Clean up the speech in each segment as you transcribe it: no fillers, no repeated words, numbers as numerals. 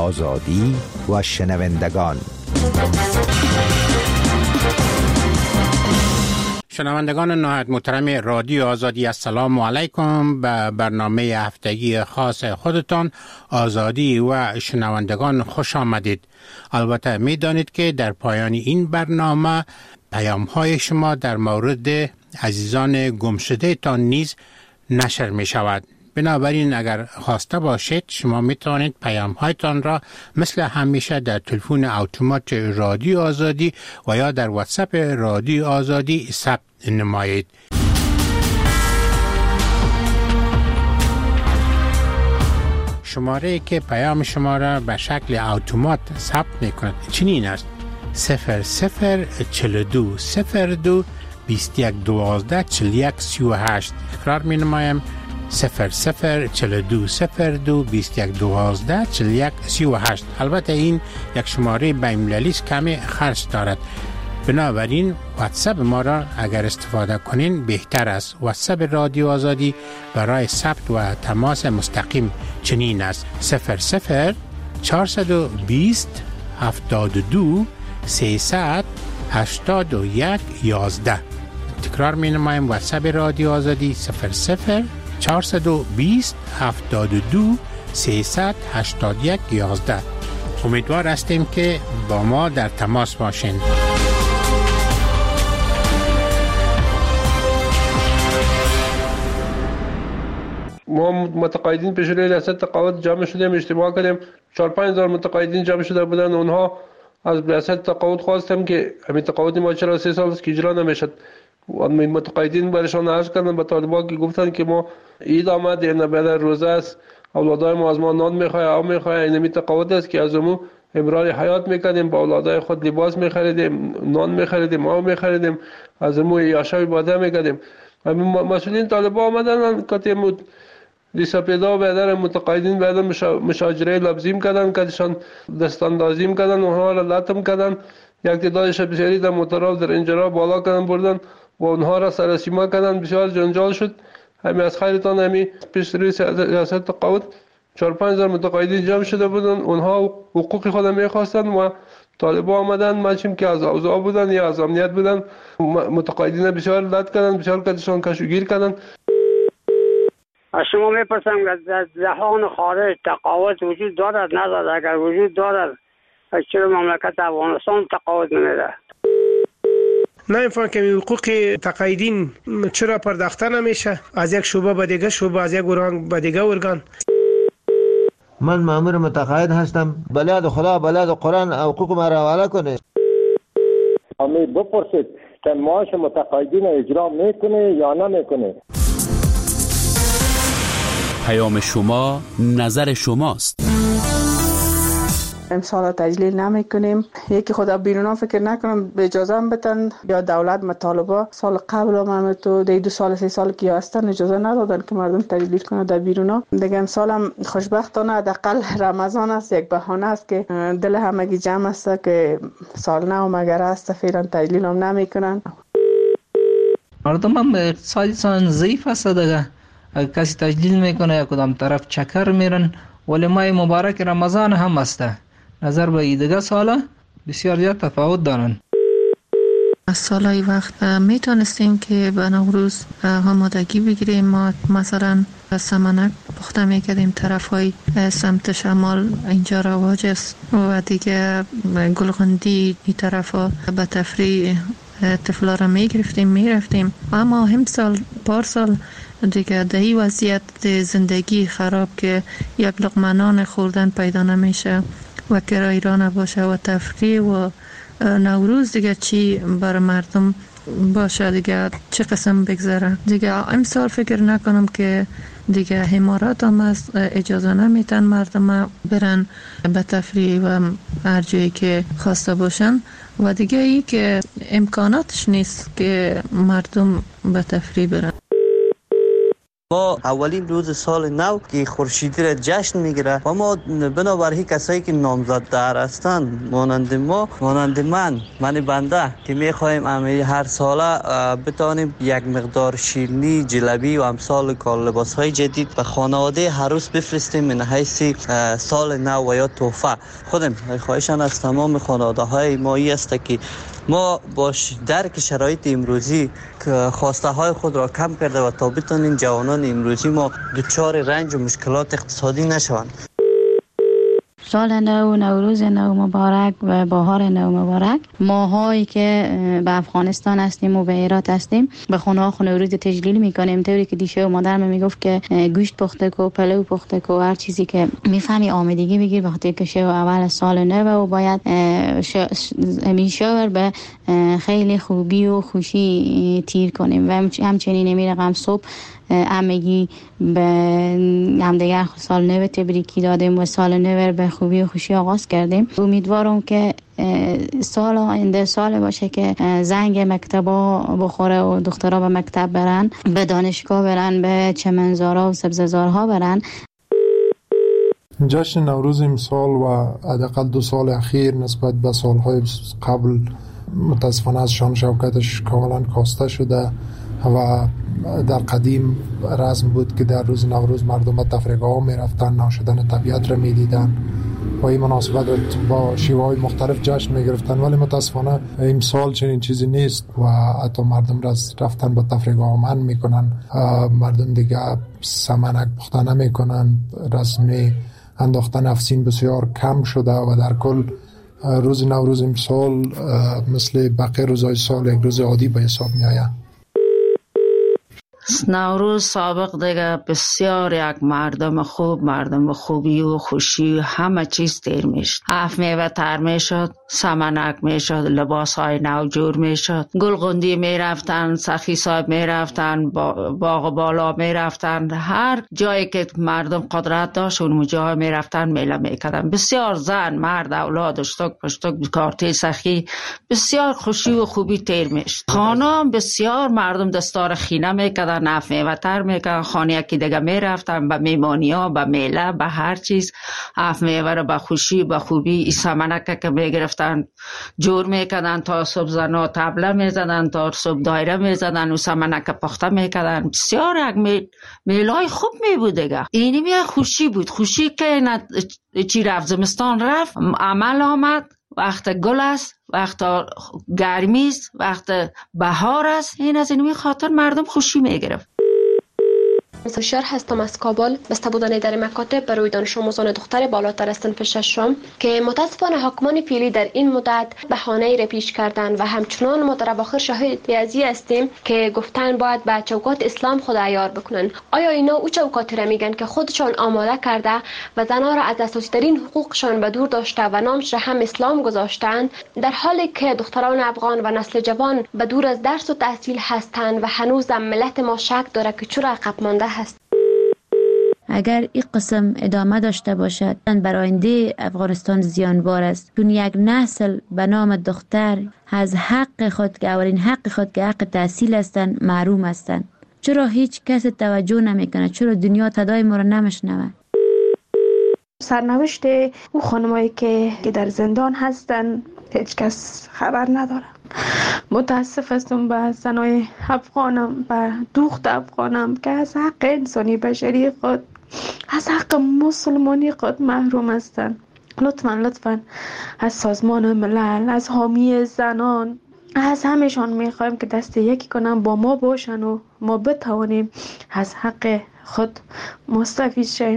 آزادی و شنوندگان. شنوندگان نهایت محترم رادیو آزادی، السلام علیکم. به برنامه هفتگی خاص خودتان آزادی و شنوندگان خوش آمدید. البته می دانید که در پایان این برنامه پیام های شما در مورد عزیزان گمشده تان نیز نشر می شود. بنابراین اگر خواسته باشید شما می توانید پیام هایتان را مثل همیشه در تلفن اتومات رادیو آزادی و یا در واتساپ رادیو آزادی ثبت نمایید. شماره که پیام شما را به شکل اتومات ثبت می کند چنین است: 0042 02 21 12 41 38. تکرار می نمایم: 0042 02 21 12 41 38. البته این یک شماره بین‌المللی است، کمی خرج دارد. بنابراین واتساپ ما را اگر استفاده کنین بهتر است. واتساپ رادیو آزادی برای ثبت و تماس مستقیم چنین است: 00 420 72 300 81 11. تکرار می نمایم: واتساپ رادیو آزادی 00 420 72 300 81 11. امیدوار هستیم که با ما در تماس باشین. ما متقاعدین پیش روی ریاست تقاعد جمع شدیم، اجتماع کردیم. 4-5 هزار متقاعدین جمع شده بودن. اونها از ریاست تقاعد خواستم که همین تقاعد ما چرا 3 سال است که اجرا نمیشد. متقاعدین برشان عرض کردن به طالبان که گفتن که ما عید آمد، این بعد روزه است، اولادای ما از ما نان میخواه، آب میخواه. این تقاعد است که از امو امرار حیات میکردیم، با اولادای خود لباس میخریدیم، نان میخریدیم، آب میخریدیم، از امو یاشای باده میکردیم. مسئولین طالبان آمدن که دیسپیدا بیادر متقاعدین بیادر مشاجره لفظیم کردن، کدشان دستاندازیم کردن، اونها را لطم کردن. یک تعدادش بسیاری در موتورها در اینجا بالا کردن بردن و اونها را سرسیما کردن. بسیار جنجال شد. همین از خیرتان همین پیش روی ریاست تقاعد 4-5 هزار متقاعدین جمع شده بودن. اونها حقوق خود میخواستن و طالبان آمدن، ماشیم که از اوضاع بودن یا از امنیت بودن، متقاعدین بسیار لط کردن، بسیار کدشان کشوگیر کردن. از شما میپرسم که در جهان خارج تقاعد وجود دارد ندارد؟ اگر وجود دارد چرا مملکت افغانستان تقاعد نمیده؟ نمیفهم که حقوق تقاعدین چرا پرداخته نمیشه از یک شعبه به دیگه شعبه، از یک ارگان به دیگه ارگان. من مأمور متقاعد هستم، بلاد خدا بلاد قرآن حقوق ما را حواله کنه. امید بپرسید که معاش متقاعدین اجرا میکنه یا نمیکنه. پیام شما نظر شماست. امسال تجلیل نمی کنیم. یکی خدا بیرونا فکر نکنم به اجازه هم بتن یا دولت مطالبه سال قبل هم تو 2 سال 3 سال که هستن اجازه ندادن که مردم تجلیل کنه در بیرونا. دیگه امسال هم خوشبختانه حداقل رمضان است، یک بهانه است که دل همگی جمع است که سال نو مگر است، فعلا تجلیل هم نمی کنن. مردم هم اقتصادشان ضعیف است دیگه. اگر کسی تجلیل میکنه یا کدام طرف چکر میرن. ولی ماه مبارک رمضان هم است. نظر به دیگه سالا بسیار زیاد تفاوت دارن. از سالهای وقت میتونستیم که به نوروز آمادگی بگیریم. ما مثلا سمنک پخته میکردیم، طرف های سمت شمال اینجا رواج است و دیگه گلغندی این طرف ها به تفریح طفلا را میرفتیم. اما همسال پارسال دیگه دهی وضعیت زندگی خراب که یک لقمه نان خوردن پیدا نمیشه و کرایه را نباشه و تفریح و نوروز دیگه چی بر مردم باشه، دیگه چه قسم بگذره. دیگه امسال فکر نکنم که دیگه حمارات هم از اجازه نمیتن مردم برن به تفریح و هر جایی که خواسته باشن و دیگه ای که امکاناتش نیست که مردم به تفریح برن. ما اولین روز سال نو که خورشیدی را جشن میگیره و ما بنابراین کسایی که نامزد در هستند مانند ما، مانند من بنده که میخوایم هر ساله بتانیم یک مقدار شیرینی، جلبی و امثال کال لباسهای جدید به خانواده هر روز بفرستیم من حیث سال نو و یا تحفه. خودم خواهشان از تمام خانواده های ما است که ما با درک شرایط امروزی خواسته های خود را کم کرده و تا بتونیم جوانان امروزی ما دچار رنج و مشکلات اقتصادی نشوند. سال نو، نوروز نو مبارک و بهار نو مبارک. ماهایی که به افغانستان هستیم و به هرات هستیم به خونه نوروز تجلیل میکنیم، طوری که دیشه و مادرم میگفت که گوشت پخته کو، پلو پخته کو، هر چیزی که میفهمی آمادگی بگیر وقتی که شو اول سال نو و باید همیشه به خیلی خوبی و خوشی تیر کنیم. و همچنین میرقم صبح همگی به همدیگر سال نو تبریکی دادیم و سال نو به خوبی و خوشی آغاز کردیم. امیدوارم که سال آینده سال باشه که زنگ مکتبا بخوره و دخترها به مکتب برن، به دانشگاه برن، به چمنزارها و سبززارها برن. جشن نوروز امسال و حداقل 2 سال اخیر نسبت به سالهای قبل متاسفانه از شان شوکتش کاملا کاسته شده و در قدیم رسم بود که در روز نوروز مردم به تفریحگاه می رفتن، ناشدن طبیعت را می دیدن و این مناسبت با شیوه های مختلف جشن می گرفتن. ولی متاسفانه امسال چنین چیزی نیست و حتی مردم رفتن به تفریحگاه منع می کنن. مردم دیگه سمنک پخته نمی کنن، رسم انداختن افسین بسیار کم شده و در کل روز نوروز امسال مثل بقیه روزهای سال یک روز عادی به حساب می آید. نوروز سابق دیگه بسیار یک مردم خوبی و خوشی همه چیز تیر میشد. اف میوه تر میشد، سمنک میشد، لباس های نو جور میشد، گلغندی میرفتن، سخی صاحب میرفتن، باغ بالا میرفتن، هر جایی که مردم قدرت داشت اون جای میرفتن میله میکردن. بسیار زن، مرد، اولاد، اشتک پشتک، کارتی سخی، بسیار خوشی و خوبی تیر میشد. خانم بسیار مردم دستار خینه میکردن، نف میوه تر میکردن، خانه یکی دیگه میرفتن به میمانی ها، به میله، به هر چیز اف میوه رو به خوشی به خوبی سمنک که میگرفتن جور میکردن تا صبح زنا طبله میزدن، تا صبح دایره میزدن و سمنک پخته میکردن. بسیار یک میلای خوب میبود دیگه. اینی می خوشی بود، خوشی که چی رفت زمستان رفت، عمل آمد، وقت گل است، وقت گرمی است، وقت بهار است. این از اینمی خاطر مردم خوشی میگرفت. هوشیار هستم از کابل. بسته بودن در مکاتب برای دانش آموزان دختر بالاتر از صنف ششم که متاسفانه حاکمان فعلی در این مدت بهانه‌ای را پیش کردند و همچنان ما در اواخر شاهد ازی هستیم که گفتن باید به چوکات اسلام خود عیار بکنن. آیا اینا او چوکاتی را میگن که خودشان آماده کرده و زنها را از اساسی ترین حقوقشان به دور داشته و نامش را هم اسلام گذاشتند، در حالی که دختران افغان و نسل جوان به دور از درس و تحصیل هستند و هنوز ملت ما شک داره که چرا عقب مانده هست. اگر این قسم ادامه داشته باشد برای آینده افغانستان زیانبار است، چون یک نسل به نام دختر از حق خود که اولین حق خود که حق تحصیل هستند محروم هستند. چرا هیچ کس توجه نمیکنه؟ چرا دنیا صدای ما را نمیشنوه؟ سرنوشت او خانمایی که در زندان هستن هیچ کس خبر نداره. متاسف هستم به زنای افغانم، به دختر افغانم که از حق انسانی بشری خود، از حق مسلمانی خود محروم هستند. لطفاً از سازمان ملل، از حامی زنان، از همشان میخوایم که دست یکی کنن با ما باشن و ما بتوانیم از حق خود مستفید شیم.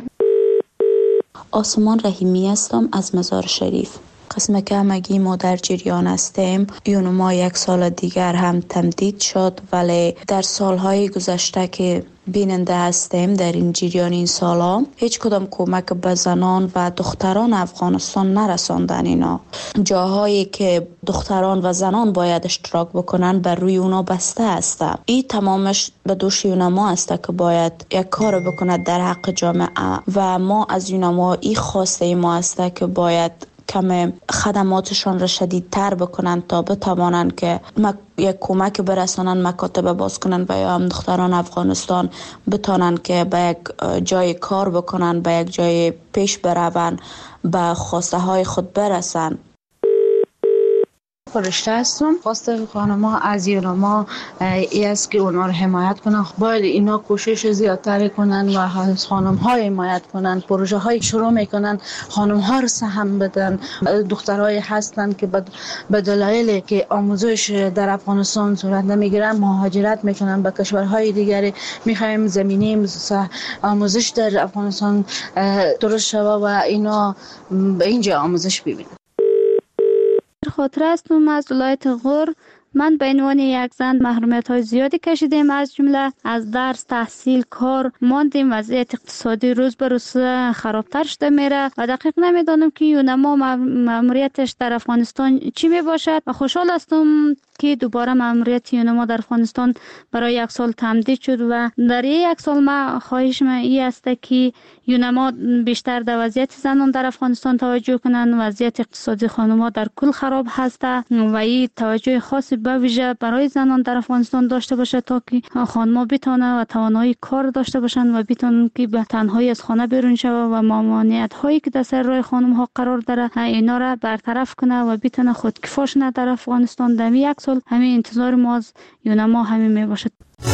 آسمان رحیمی هستم از مزار شریف. قسم که همگی ما در جریان هستیم. یونو ما 1 سال دیگر هم تمدید شد، ولی در سالهای گذشته که بیننده هستیم در این جریان این سالا هیچ کدام کمک به زنان و دختران افغانستان نرساندن. اینا جاهایی که دختران و زنان باید اشتراک بکنن بر روی اونا بسته است. این تمامش به دوش یونما است که باید یک کار بکند در حق جامعه و ما از یونما این خواسته ما است که باید کم خدماتشان را شدیدتر بکنن تا بتوانند که یک کمک برسانن، مکاتب باز کنن و یا هم دختران افغانستان بتانن که به یک جای کار بکنن، به یک جای پیش برون، به خواسته های خود برسن. فرشته هستم. خواسته خانم‌ها از یونما ای است که اونا رو حمایت کنن. باید اینا کوشش زیادتر کنن و از خانم‌ها حمایت کنن. پروژه های شروع میکنن، خانم‌ها رو سهم بدن. دخترای هستن که به دلایلی که آموزش در افغانستان صورت نمیگیرن مهاجرت میکنن به کشورهای دیگری. میخوایم زمینه آموزش در افغانستان درست شود و اینا به اینجا آموزش ببینن. خاطر هستم از ولایت غور. من به عنوان یک زن محرومیت های زیادی کشیدیم، از جمله از درس، تحصیل، کار ماندیم. وضعیت اقتصادی روز به روز خرابتر شده میره و دقیق نمیدانم که یونما ماموریتش در افغانستان چی می باشد و خوشحال هستم که دوباره ماموریت یونما در افغانستان برای 1 سال تمدید شد و در 1 سال ما خواهش من این است که یونما بیشتر در وضعیت زنان در افغانستان توجه کنند. وضعیت اقتصادی خانم‌ها در کل خراب هست و این توجه خاصی به ویژه برای زنان در افغانستان داشته باشه تا که خانم‌ها بتونن و توانایی کار داشته باشند و بتونن که به تنهایی از خانه بیرون شوند و ممانعت هایی که در سر راه خانم‌ها قرار داره اینا را برطرف کنه و بتونه خودکفا شن در افغانستان. در 1 سال همین انتظار ما از یونما همین می باشد.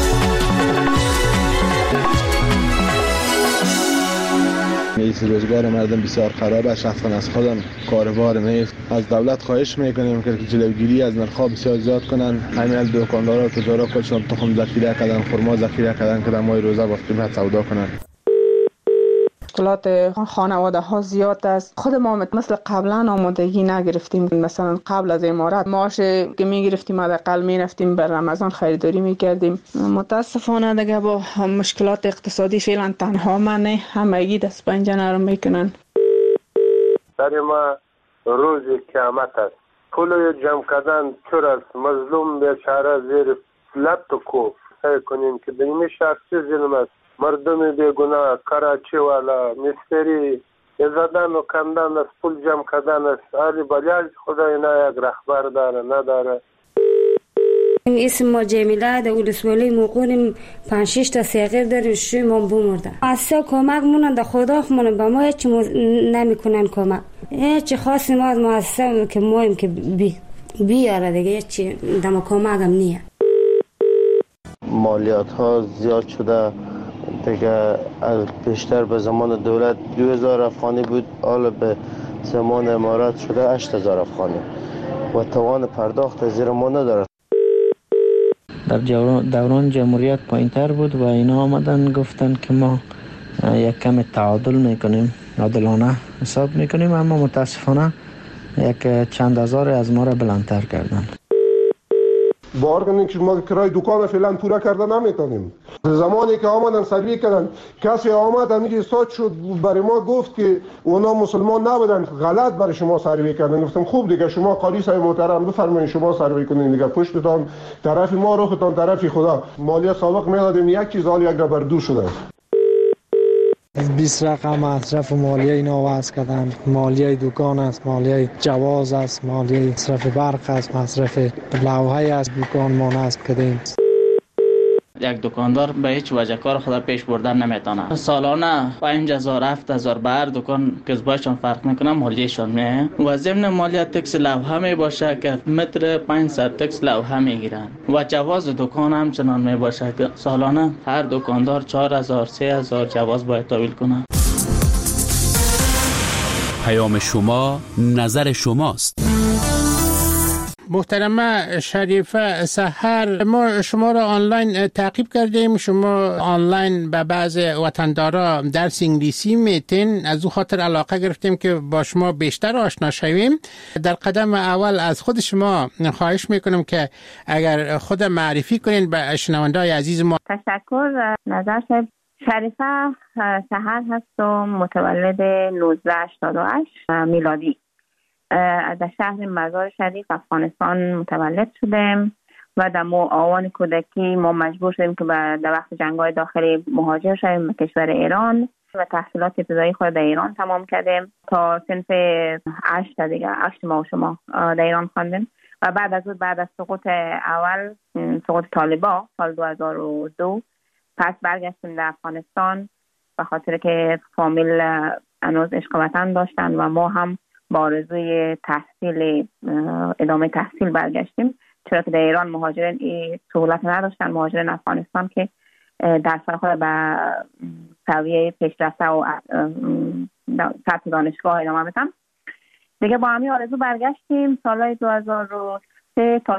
میز روزگار مردم بسیار خراب است. شخصا از خودم کاروبار نیست. از دولت خواهش میکنیم که جلوگیری از نرخ‌ها بسیار زیاد کنن. همین دکاندارا و تجارا خودشون تخم ذخیره کردن، خرما ذخیره کردن که در ماه روزه با قیمت سودا کنن. مشکلات خانواده ها زیاد است. خود ما مثل قبلا آمادگی نگرفتیم. مثلا قبل از امارات معاش که میگرفتیم حداقل میرفتیم بر رمضان خریداری میکردیم. متاسفانه دیگه با مشکلات اقتصادی فعلا تنها من نه، همگی دست پنجه نرم میکنن. در ما روز قیامت است. پول جمع کردن چور است. مظلوم بیچاره زیر لب تو کوب. سعی کنیم که به این شخصی ظلم است. مردم بیگناه، کراچی والا، مستری، زدن و کندن است، پول جمع کردن است. علی بلیاج خدا اینا یک رهبر داره نداره. اسم ما جمیله در ولسوالی موقعیم 5-6 تا صغیر داریم، شوی ما بمرده. اصلا کمک مونن در خدا خمونن به ما هیچ نمیکنن کمک. هیچ خاصی ما از مؤسسه که مایم که بیاره دیگه هیچ دم کمک هم نیه. مالیات ها زیاد شده دیگه. بیشتر به زمان دولت 2000 افغانی بود، حالا به زمان امارات شده 8000 افغانی و توان پرداخت زیر ما نداره. در دوران جمهوریت پایین‌تر بود و اینا آمدن گفتن که ما یک کم تعادل میکنیم، عادلانه حساب میکنیم، اما متاسفانه یک چند هزار از ما را بلندتر کردن. باور کنید که ما کرای دکان فعلا پورا کرده نمیتونیم. زمانی که آمدن سروی کردن، کسی آمد همیشه استاد شد برای ما گفت که اونا مسلمان نبودن، غلط برای شما سروی کردن. گفتم خوب دیگه شما قاضی صاحب محترم بفرمایید شما سروی کنین دیگه، پشتتان طرف ما روختان طرف خدا. مالیات سابق میدادیم یک چیز حال یک بر دو شده. 20 رقم مصرف مالیه اینا وضع کردن. مالیه دکان است، مالیه جواز است، مالیه مصرف برق است، مصرف لوحه است، دکان ما نصب کردیم. یک دکاندار به هیچ وجه کار خود پیش بردن نمیتونه. سالانه 5000 7000 بر دکان کسبایشان فرق میکنه، مالیهشان میه و ضمن مالیه تکس لوحه می باشه که متر 500 تکس لوحه میگیرن و جواز دکان هم چنان می باشه که سالانه هر دکاندار 4000 3000 جواز باید تحویل کنه. پیام شما نظر شماست. محترمه شریفه سحر، ما شما را آنلاین تعقیب کردیم. شما آنلاین به بعض وطندارا درس انگلیسی میتین، از او خاطر علاقه گرفتیم که با شما بیشتر آشنا شویم. در قدم اول از خود شما خواهش میکنم که اگر خود معرفی کنین به شنونده‌های عزیز ما. تشکر. نظر صاحب، شریفه سحر هستم، متولد 1988 میلادی. در شهر مزار شریف افغانستان متولد شدم و در آوان کودکی ما مجبور شدیم که در وقت جنگ‌های داخلی مهاجر شدیم به کشور ایران و تحصیلات ابتدایی خود در ایران تمام کردیم تا صنف 8 دیگه 8 ماه شما در ایران خواندیم و بعد از سقوط اول، سقوط طالبان سال 2002 پس برگشتیم در افغانستان به خاطر که فامیل هنوز عشق وطن داشتن و ما هم با آرزوی ادامه تحصیل برگشتیم، چرا که در ایران مهاجرین این سهولت نداشتن. مهاجرین افغانستان که درس خود به سویه پیشرفته و سطح دانشگاه ادامه بدن. دیگه با همین آرزو برگشتیم. سالهای 2003 تا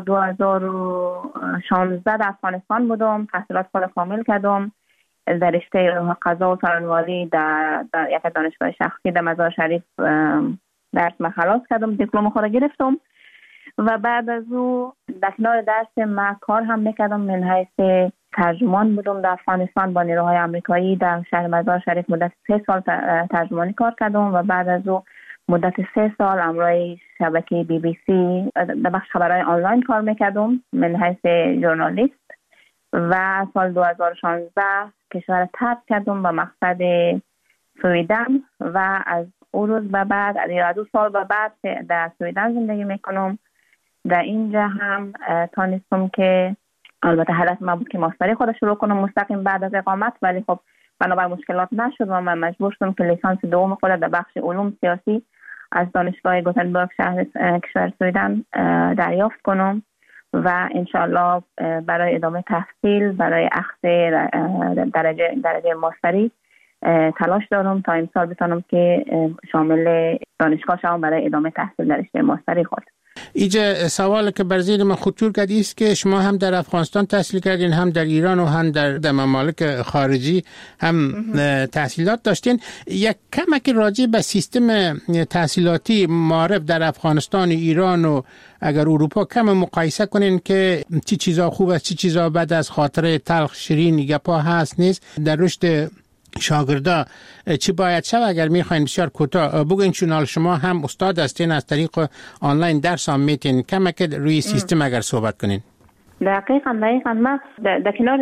2016 در افغانستان بودم، تحصیلات خود کامل کردم در رشته قضا و سرانواری در یک دانشگاه شخصی در مزار شریف. درس خلاص کردم، دیپلم خود گرفتم و بعد از او در کنار درس من کار هم میکردم. من حیث ترجمان بودم در افغانستان با نیروهای آمریکایی در شهر مزار شریف. مدت 3 سال ترجمانی کار کردم و بعد از او مدت 3 سال همراه شبکه BBC در بخش خبرهای آنلاین کار میکردم من حیث ژورنالیست. و سال 2016 کشور ترک کردم به مقصد سویدن و از اون روز به بعد، از 2 سال به بعد در سویدن زندگی میکنم. در اینجا هم تانستم که البته هدف من بود که ماستری خود شروع کنم مستقیم بعد از اقامت، ولی خب بنابر مشکلات نشد و من مجبور شدم که لیسانس دوم خود در بخش علوم سیاسی از دانشگاه گوتنبرگ شهر کشور سویدن دریافت کنم و انشالله برای ادامه تحصیل، برای اخذ درجه ماستری تلاش دارم تا امسال بتونم که شامل دانشگاه شوم برای ادامه تحصیل در رشته ماستری خود. اینجا سوال که بر ذهن من خطور کرد است که شما هم در افغانستان تحصیل کردین، هم در ایران و هم در ممالک خارجی هم تحصیلات داشتین. یک کمک راجع به سیستم تحصیلاتی معارف در افغانستان و ایران و اگر اروپا کم مقایسه کنین که چی چیزا خوب است، چی چیزا بد است، خاطره تلخ شیرین گپا هست نیست در رشد شاگردا چی باید شد؟ اگر میخواین بسیار کوتاه بگین، چون شما هم استاد هستین، از طریق آنلاین درس هم میتین، کمک روی سیستم اگر صحبت کنین. دقیقاً من در کنار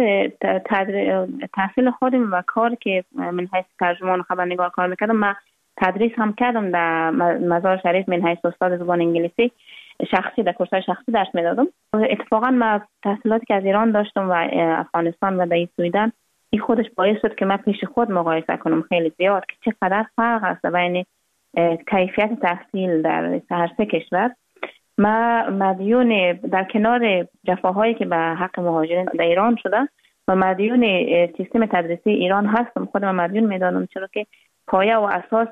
تحصیل خودم و کار که من حیث ترجمان و خبرنگار کار میکردم، من تدریس هم کردم در مزار شریف من حیث استاد زبان انگلیسی شخصی، در کورس‌های شخصی درس میدادم. اتفاقاً من تحصیلاتی که از ایران داشتم و افغانستان و در سویدن، این خودش باعث شد که من پیش خود مقایسه کنم خیلی زیاد که چقدر فرق است بین کیفیت تحصیل در هر سه کشور. ما مدیون در کنار جفاهایی که به حق مهاجرین در ایران شده و مدیون سیستم تدریسی ایران هستم. خودم مدیون میدانم، چرا که پایه و اساس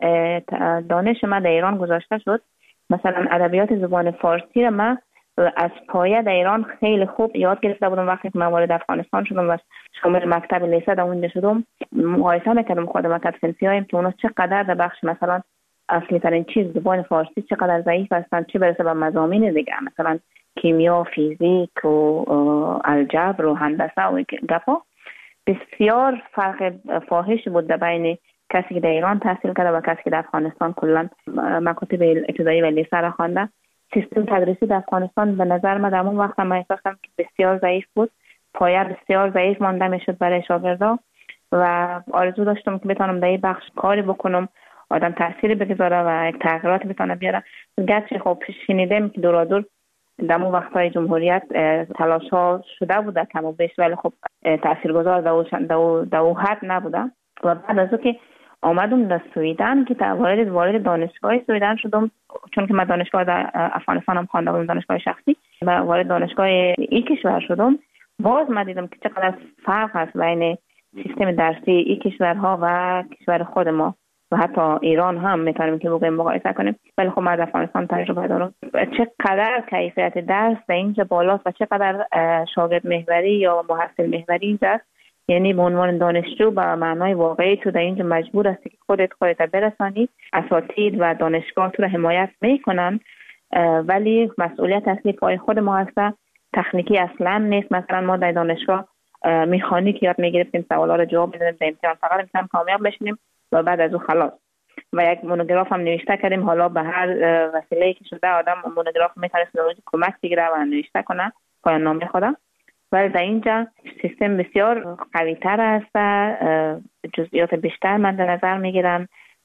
دانش من در ایران گذاشته شد. مثلا ادبیات زبان فارسی را من از پایه در ایران خیلی خوب یاد گرفته بودم. وقتی که من وارد افغانستان شدم و شامل مکتب لیسه در اونجا شدم، مقایسه میکردم خودم که صنفی‌هایم که اونا چقدر در بخش مثلا اصلی ترین چیز زبان فارسی چقدر ضعیف هستن، چه برسه به مضامین دیگه مثلا کیمیا، فیزیک و الجبر و هندسه و گپا. بسیار فرق فاحش بود در بین کسی که در ایران تحصیل کرده و کسی که در افغانستان کلا مکاتب ابتدایی و لیسه را خوانده. سیستم تدریسی در افغانستان به نظر من در اون وقت من احساس کردم که بسیار ضعیف بود، پایه بسیار ضعیف مانده میشد برای شاگردا و آرزو داشتم که بتونم در این بخش کاری بکنم، آدم تأثیری بگذاره و یک تغییرات بتونه بیاره. گرچه خب شنیدم که دورادور در اون وقت‌های جمهوریت تلاش‌ها شده بوده کم و بیش، ولی خب تاثیرگذار در اون حد نبوده. و بعد از اون که آمدم در سویدن که وارد دانشگاه سویدن شدم، چون که من دانشگاه در افغانستان هم خوانده بودم، دانشگاه شخصی، و وارد دانشگاه این کشور شدم، باز من دیدم که چقدر فرق هست بین سیستم درسی این کشورها و کشور خود ما و حتی ایران هم میتونیم که بگویم مقایسه کنیم. ولی خب من در افغانستان تجربه دارم چقدر کیفیت درس در اینجا بالاست و چقدر شاگرد محوری یا محصل محوری اینجا. یعنی به عنوان دانشجو به معنای واقعی تو در اینجا مجبور هستی که خودت برسانی، اساتید و دانشگاه تو رو حمایت میکنن، ولی مسئولیت اصلی پای خود ما هست. تکنیکی اصلا نیست. مثلا ما در دانشگاه مکانیک یاد میگرفتیم، سوالا رو جواب میدادیم، در امتحان فقط امتحان کامیاب بشیم و بعد از اون خلاص. و یک مونوگراف هم نوشته کردیم. حالا به هر وسیله‌ای که شده آدم مونوگراف میتونه کمک بگیره و نوشته کنه پایان نامه خودم. ولی در اینجا سیستم بسیار قوی تر است، جزئیات بیشتر مد نظر میگیرن،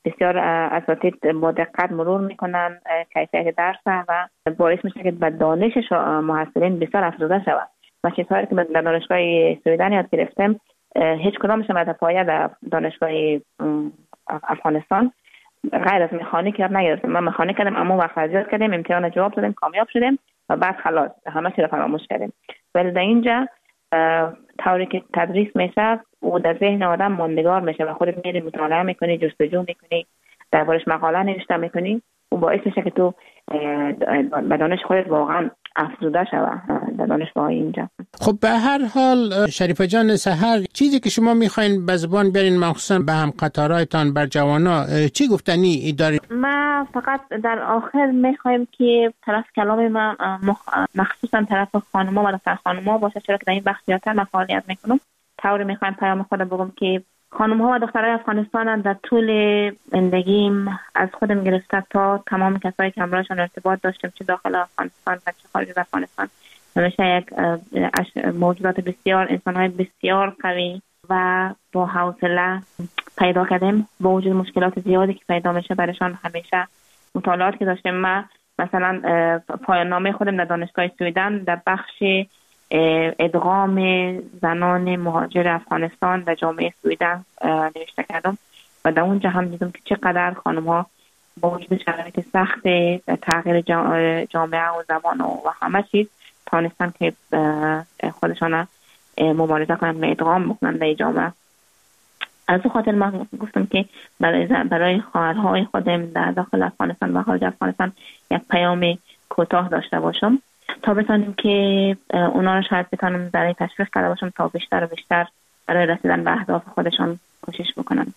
بسیار اساتید با دقت مرور میکنن کیفیت درس و باعث میشه که به دانش محصلین بسیار افزوده شود و چیزهایی که در دانشگاه سویدن یاد گرفتم هیچ کدامش متفاوت در دانشگاه افغانستان غیر از مکانیک یاد نگرفتم. من مکانیک کردم اما وقت ریاضیات کردیم، امتحان جواب دادیم، کامیاب شدیم و بعد خلاص همه چی رو فراموش کردیم. ولی در اینجا طوری که تدریس میشه و در ذهن آدم ماندگار میشه و خودت میری مطالعه میکنی، جستجو میکنی، دربارش مقاله نوشته میکنی و باعث میشه که تو به دانش خودت واقعا افزوده شود در دانشگاه اینجا. خب به هر حال شریفه جان سحر، چیزی که شما میخواین به زبان بیارین مخصوصا به هم قطارایتان بر جوانا چی گفتنی دارید؟ ما فقط در آخر میخوایم که طرف کلام ما مخصوصا طرف خانوما و دختر خانوما باشه، چرا که در این بخش زیادتر من فعالیت میکنم. طوری میخوایم پیام خود بگم که خانم‌ها و دخترای افغانستان در طول زندگیم از خودم گرفته تا تمام کسایی که همراهشان ارتباط داشتم چه داخل افغانستان و چه خارج از افغانستان، همیشه یک موجودات بسیار، انسان‌های بسیار قوی و با حوصله پیدا کردیم. با وجود مشکلات زیادی که پیدا میشه برایشان همیشه مطالعات که داشتم. من مثلا پایان نامه خودم در دانشگاه سویدن در بخش ادغام زنان مهاجر افغانستان در جامعه سویدن نوشته کردم و در اونجا هم دیدم که چقدر خانم ها با وجود شرایط سخت تغییر جامعه و زبان و همه چیز تانستن که خودشان مبارزه کنند و ادغام بکنند در جامعه. از اون خاطر من گفتم که برای خواهرهای خودم در داخل افغانستان و خارج افغانستان یک پیام کوتاه داشته باشم تا بتونیم که اونا رو شاید بتونم برای تشویق کرده باشم تا بیشتر و بیشتر برای رسیدن به اهداف خودشان کوشش بکنن.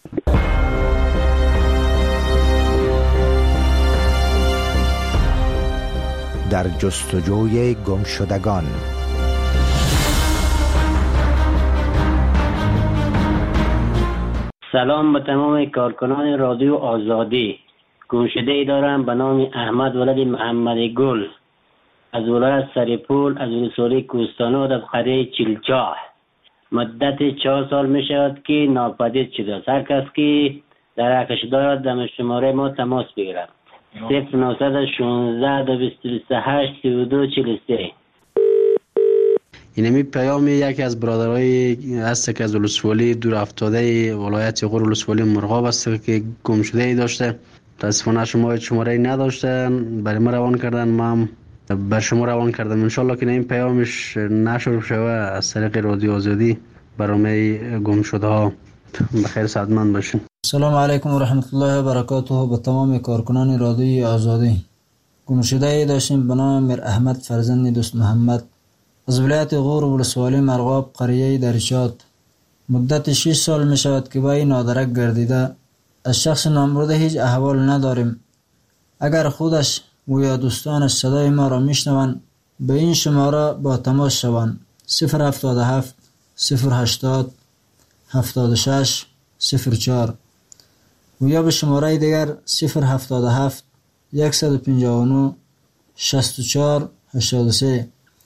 در جستجوی گمشدگان. سلام به تمام کارکنان رادیو آزادی. گمشده‌ای دارم به نام احمد ولد محمد گل از ولایت سریپول از ولسوالی کوهستانو در قریه چیلچاه. مدت 4 سال می شود که ناپدید شده است. هر کس که در حقش دارد در شماره ما تماس بگیرد. 0916 228 32 43. اینمی پیام یکی از برادرای هست که از ولسوالی دور افتاده ولایت غور ولسوالی مرغاب است که گم شده ای داشته. متاسفانه شماره نداشتن، برای ما روان کردن، ما هم بر شما روان کردم. انشالله که این پیامش نشر شوه از طریق رادیو آزادی برای گم شده ها بخیر سعادتمند باشین. سلام علیکم و رحمت الله و برکاته به تمام کارکنان رادیو آزادی. گم شده ای داشتیم به نام میر احمد فرزند دوست محمد از ولایت غور ولسوالی مرغاب قریه درشات. مدت 6 سال می شود که با این نادرک گردیده. از شخص نامبرده هیچ احوال نداریم. اگر خودش و یا دوستانش صدای ما را میشنوند به این شماره با تماس شوند. 077 080 76 04 و یا به شماره دیگر 077 159 64 83.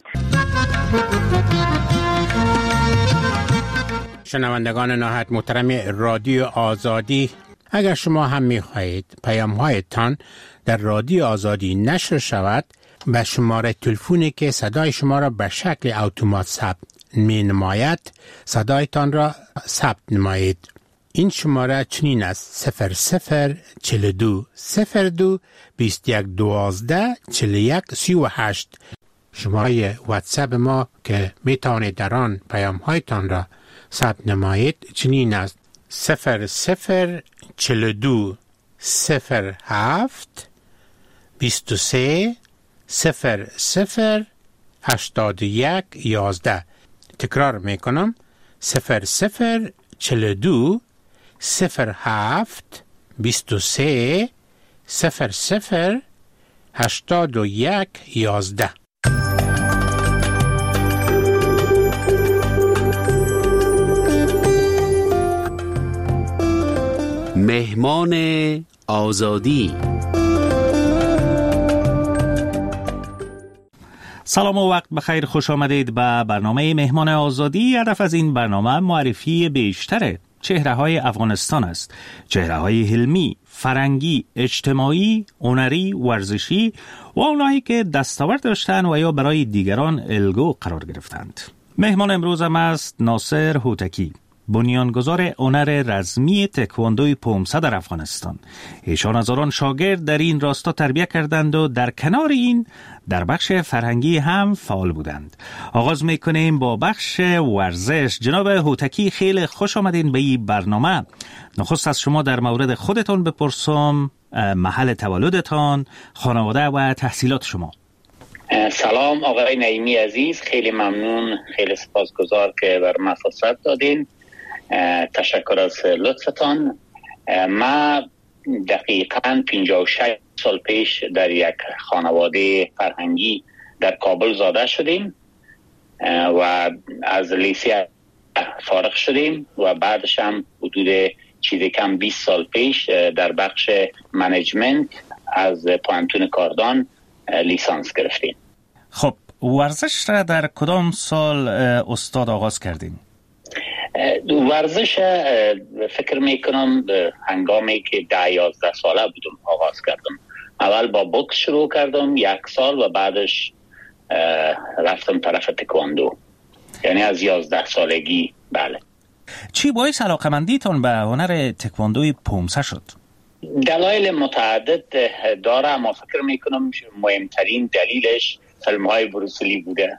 شنوندگان نهایت محترم رادیو آزادی، اگر شما هم می‌خواهید پیام‌هایتان در رادیو آزادی نشر شود، به شماره تلفنی که صدای شما را به شکل اتومات ثبت می‌نماید صدایتان را ثبت نمایید. این شماره چنین است: 0042 02 21 12 41 38. شماره واتساپ ما که میتوانید در آن پیام‌هایتان را ثبت نمایید چنین است: 0042 07 23 00 81 11. تکرار میکنم: 0042 07 23 00 81 11. مهمان آزادی. سلام و وقت بخیر، خوش آمدید به برنامه مهمان آزادی. هدف از این برنامه معرفی بیشتر چهره‌های افغانستان است. چهره‌های علمی، فرهنگی، اجتماعی، هنری، ورزشی و اونایی که دستاورد داشتند و یا برای دیگران الگو قرار گرفتند. مهمان امروزم است ناصر هوتکی، بنیانگذار هنر رزمی تکواندوی پومسه در افغانستان. ایشان از آن شاگرد در این راستا تربیت کردند و در کنار این در بخش فرهنگی هم فعال بودند. آغاز میکنیم با بخش ورزش. جناب هوتکی، خیلی خوش آمدین به این برنامه. نخست از شما در مورد خودتان بپرسم، محل تولدتان، خانواده و تحصیلات شما. سلام آقای نعیمی عزیز، خیلی ممنون، خیلی سپاسگزار که بر من فرصت دادین. تشکر از لطفتان. ما دقیقاً 56 سال پیش در یک خانواده فرهنگی در کابل زاده شدیم و از لیسه فارغ شدیم و بعدش هم حدود چیزی کم 20 سال پیش در بخش منیجمنت از پوهنتون کاردان لیسانس گرفتیم. خب ورزش را در کدام سال استاد آغاز کردین؟ ورزش فکر میکنم هنگامی که 10-11 ساله بودم آغاز کردم. اول با بوکس شروع کردم 1 سال و بعدش رفتم طرف تکواندو، یعنی از 11 سالگی. بله. چی باعث علاقمندیتون به هنر تکواندوی پومسه شد؟ دلایل متعدد داره، اما فکر میکنم مهمترین دلیلش فیلم های بروسلی بوده.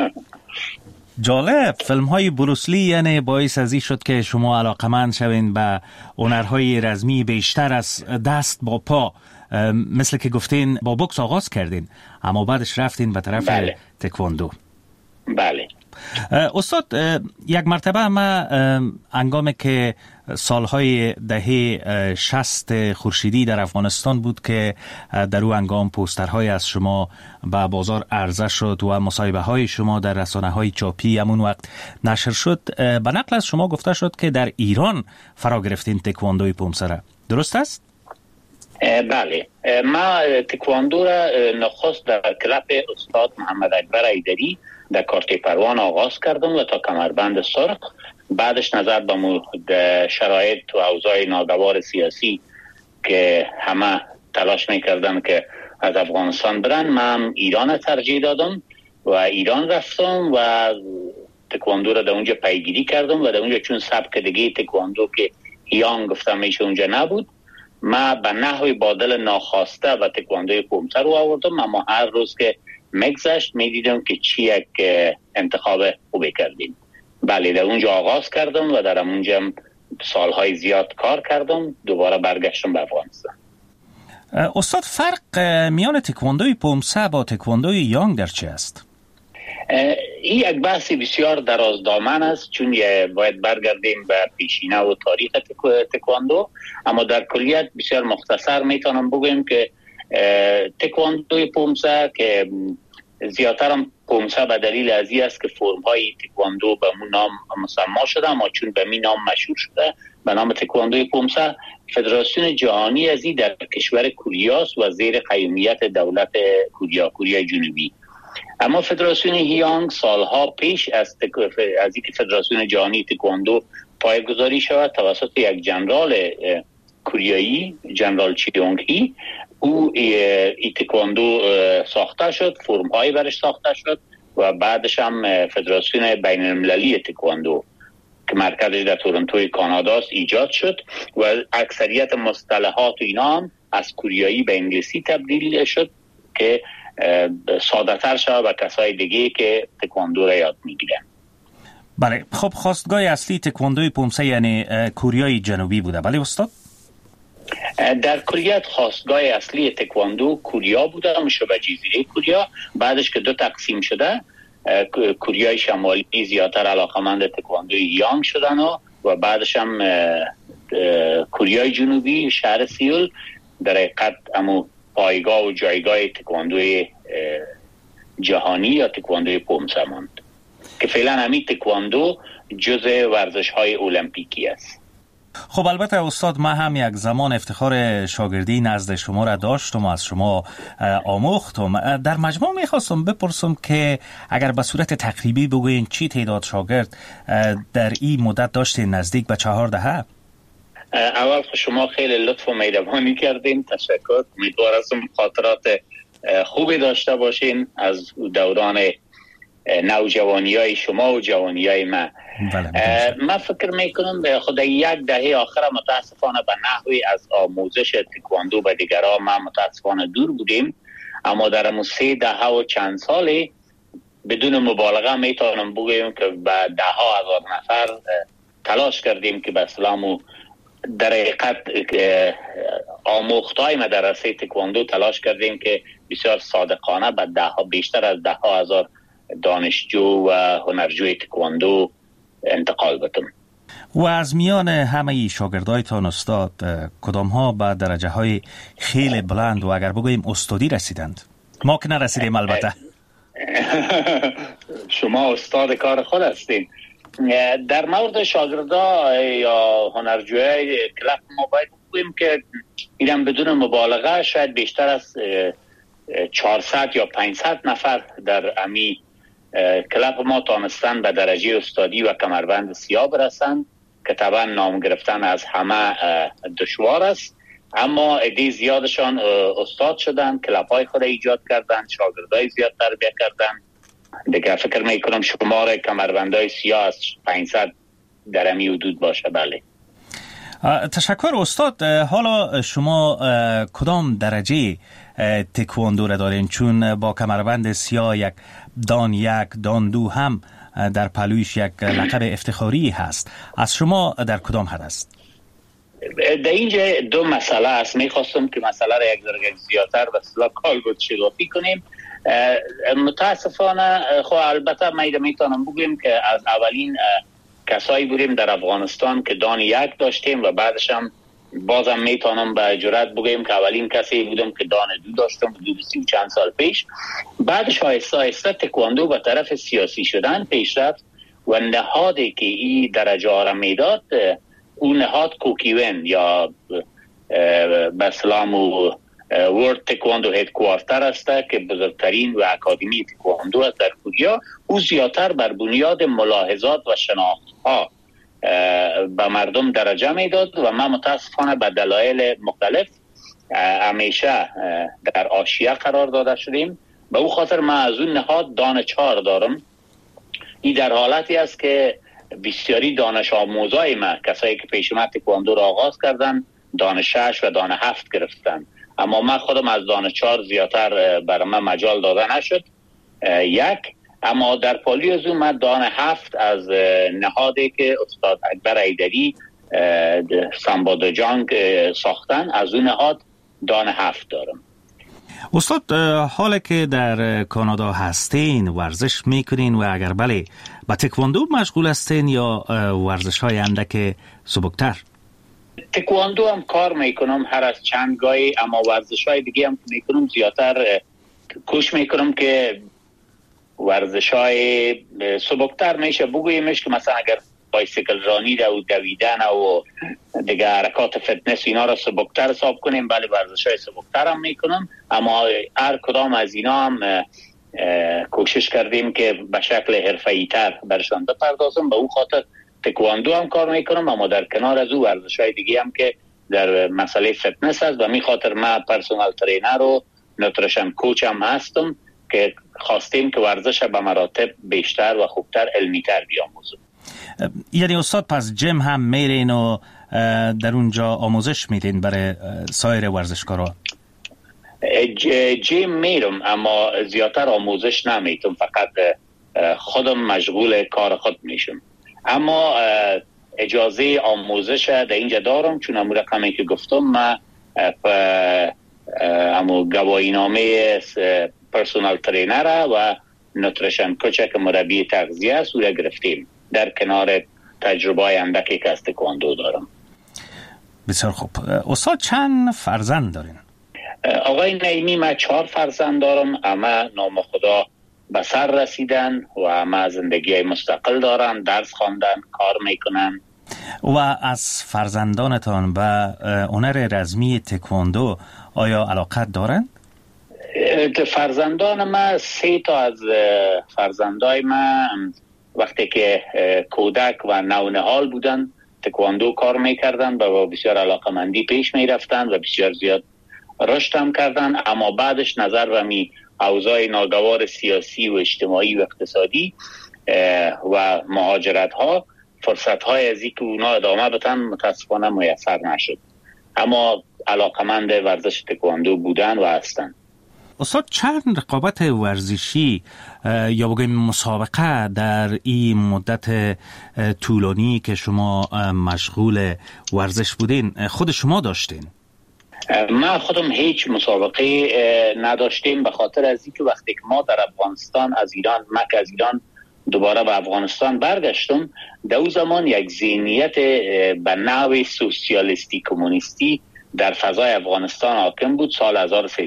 جالب، فیلم های بروسلی یعنی باعث ازی شد که شما علاقمند شوین به هنرهای رزمی بیشتر از دست با پا. مثل که گفتین با بوکس آغاز کردین اما بعدش رفتین به طرف تکواندو. بله. استاد، یک مرتبه ما هنگامی که سالهای دهه 60 خورشیدی در افغانستان بود که در او هنگام پوسترهای از شما به بازار عرضه شد و مصاحبه های شما در رسانه های چاپی همون وقت نشر شد، به نقل از شما گفته شد که در ایران فرا گرفتین تکواندوی پومسه را. درست است؟ بله، ما تکواندو را نخست در کلاب استاد محمد اکبر ایدری در کارت پروان آغاز کردم و تا کمربند سرخ. بعدش نظر به شرایط و اوضاع ناگوار سیاسی که همه تلاش میکردن که از افغانستان برن، من ایران ترجیح دادم و ایران رفتم و تکواندو را در اونجا پیگیری کردم و در اونجا چون سبک دیگه تکواندو که هیانگ گفتم میشه اونجا نبود، ما به نحوی بادل ناخواسته و تکواندوی پومسه رو آوردم. اما هر روز که مگذشت میدیدم که چی یک انتخاب خوبی کردیم. بله، در اونجا آغاز کردم و در اونجا سالهای زیاد کار کردم. دوباره برگشتم به افغانستان. استاد، فرق میان تکواندوی پومسه با تکواندوی یانگ در چه است؟ این یک بحثی بسیار درازدامن است، چون باید برگردیم به پیشینه و تاریخ تکواندو. اما در کلیت بسیار مختصر میتونم بگویم که تکواندوی پومسه که زیادتر هم پومسه به دلیل ازی است که فرم های تکواندو به اون نام مسما شده، اما چون به می نام مشهور شده به نام تکواندوی پومسه، فدراسیون جهانی ازی در کشور کوریاست و زیر قیومیت دولت کوریای جنوبی. اما فدراسیون هیانگ سالها پیش از اینکه فدراسیون جهانی تکواندو پایه‌گذاری شود توسط یک جنرال کوریایی، جنرال چیونگ هی، او ای تکواندو ساخته شد، فرم های برش ساخته شد و بعدش هم فدراسیون بین المللی تکواندو که مرکزش در تورنتوی کاناداست ایجاد شد و اکثریت مصطلحات اینا هم از کوریایی به انگلیسی تبدیل شد که ساده تر شد و کسای دیگه که تکواندو را یاد میگیرن. بله، خب خواستگاه اصلی تکواندوی پومسه یعنی کوریای جنوبی بوده، بله استاد؟ در کلیت خواستگاه اصلی تکواندو کوریا بوده، مشابه جزیره کوریا. بعدش که 2 تقسیم شده، کوریای شمالی زیادتر علاقمند تکواندوی یانگ شدن و بعدش هم کوریای جنوبی شهر سیول در حقیقت امو پایگاه و جایگاه تکواندوی جهانی یا تکواندوی پومسه ماند که فعلا همین تکواندو جزء ورزش های المپیکی است. خب البته استاد، من هم یک زمان افتخار شاگردی نزد شما را داشتم و از شما آموختم. در مجموع میخواستم بپرسم که اگر به صورت تقریبی بگوین چی تعداد شاگرد در این مدت داشتین؟ نزدیک به 4 دهه. اول شما خیلی لطف و مهربانی کردین، تشکر. امیدوارم خاطرات خوبی داشته باشین از دوران نوجوانی های شما و جوانی های من. من فکر میکنم خود 1 دهه آخر متاسفانه به نحوی از آموزش تکواندو به دیگران ما متاسفانه دور بودیم، اما در همون 3 دهه و چند سالی بدون مبالغه میتونم بگویم که به 10,000 نفر تلاش کردیم که به اسلام در حقیقت آموختای مدرسه تکواندو تلاش کردیم که بسیار صادقانه به بیشتر از 10,000 دانشجو و هنرجوی تکواندو انتقال بدم. و از میان همه شاگردایتان استاد، کدام ها به درجه های خیلی بلند و اگر بگوییم استادی رسیدند؟ ما که نرسیدیم البته. شما استاد کار خود هستین. در مورد شاگردا یا هنرجوی کلاب ما باید بگوییم که اینم بدون مبالغه شاید بیشتر از 400 یا 500 نفر در امی کلاب ما تانستن به درجه استادی و کمربند سیاه برسند که طبعا نام گرفتن از همه دشوار است، اما عده زیادشان استاد شدن، کلاب های خود ایجاد کردن، شاگردای زیاد تربیت کردن. دیگه فکر میکنم شمار کمربندهای سیاه از 500 در امی حدود باشه. بله. تشکر استاد. حالا شما کدام درجه تکواندو را دارین؟ چون با کمربند سیاه یک دان 2 هم در پلویش یک لقب افتخاری هست. از شما در کدام حد است؟ در اینجا 2 مسئله است. میخواستم که مسئله را یک درجه زیادتر به اصطلاح کالبد شگافی کنیم. متاسفانه البته میتونم بگویم که از اولین کسایی بودیم در افغانستان که دان 1 داشتیم و بعدش هم بازم میتونم به جرات بگویم که اولین کسی بودم که دان 2 داشتم حدود 30 چند سال پیش. بعدش آهسته آهسته تکواندو به طرف سیاسی شدن پیش رفت و نهادی که این درجه ها را میداد اون نهاد کوکیون یا به اسلام و ورلد تکواندو هدکوارتر است که بزرگترین و اکادمی تکواندو است در کوریا. او زیادتر بر بنیاد ملاحظات و شناخت ها به مردم درجه میداد و ما متاسفانه به دلایل مختلف همیشه در حاشیه قرار داده شدیم. به او خاطر ما از اون نهاد دان 4 دارم. این در حالتی است که بسیاری دانش آموزای ما، کسایی که پیش ما تکواندو را آغاز کردن، دان 6 و دان 7 گرفتن، اما من خودم از دان 4 زیادتر برای من مجال داده نشد. 1 اما در پالی از اون من دان 7 از نهادی که استاد اکبر ایدری سامبادا جانگ ساختن، از اون نهاد دان 7 دارم. استاد، حالا که در کانادا هستین ورزش میکنین و اگر بله با تکواندو مشغول هستین یا ورزش های اندک سبکتر؟ تکواندو هم کار میکنم هر از چند گاهی، اما ورزش های دیگه هم میکنم زیادتر کوشش میکنم که ورزش های سبکتر میشه بگویمش که مثلا اگر بایسیکل رانی و دویدن و دیگه حرکات فتنس اینا را سبکتر حساب کنیم. بله ورزش های سبکتر هم میکنم، اما هر کدام از اینا هم کوشش کردیم که به شکل حرفه‌ای تر برشان بپردازم. به اون خاطر تکواندو هم کار میکنم، اما در کنار از او ورزش های دیگه هم که در مسئله فتنس هست. و می خاطر من پرسونال ترینر و نوتریشن کوچ هم هستم که خواستیم که ورزش به مراتب بیشتر و خوبتر علمیتر بیاموزم. یعنی استاد پس جیم هم میرین و در اونجا آموزش میدین برای سایر ورزشکارا؟ جیم میرم اما زیادتر آموزش نمیتونم، فقط خودم مشغول کار خود میشم. اما اجازه آموزش در اینجا دارم، چون امور رقمی که گفتم ما گواهینامه پرسونال ترینر و نوتریشن کوچ که مربی تغذیه است او را گرفتیم در کنار تجربه اندکی که از تکواندو دارم. بسیار خوب. استاد چند فرزند دارین؟ آقای نعیمی من 4 فرزند دارم، اما نام خدا به سر رسیدن و اما زندگی مستقل دارن، درس خواندن، کار میکنن. و از فرزندانتان به هنر رزمی تکواندو آیا علاقت دارند؟ فرزندان ما 3 تا از فرزندای ما وقتی که کودک و نونهال بودن تکواندو کار میکردن و بسیار علاقمندی پیش میرفتن و بسیار زیاد رشد هم کردن، اما بعدش نظر به می اوضاع ناگوار سیاسی و اجتماعی و اقتصادی و مهاجرت ها فرصت های از اینکه اونا ادامه بدن متاسفانه میسر نشد، اما علاقمند ورزش تکواندو بودن و هستن. استاد چند رقابت ورزشی یا بگویم مسابقه در این مدت طولانی که شما مشغول ورزش بودین خود شما داشتین؟ ما خودم هیچ مسابقه نداشتیم، به خاطر از اینکه وقتی که ما در افغانستان از ایران دوباره به افغانستان برگشتم، در اون زمان یک ذهنیت به نوع سوسیالیستی کمونیستی در فضای افغانستان حاکم بود سال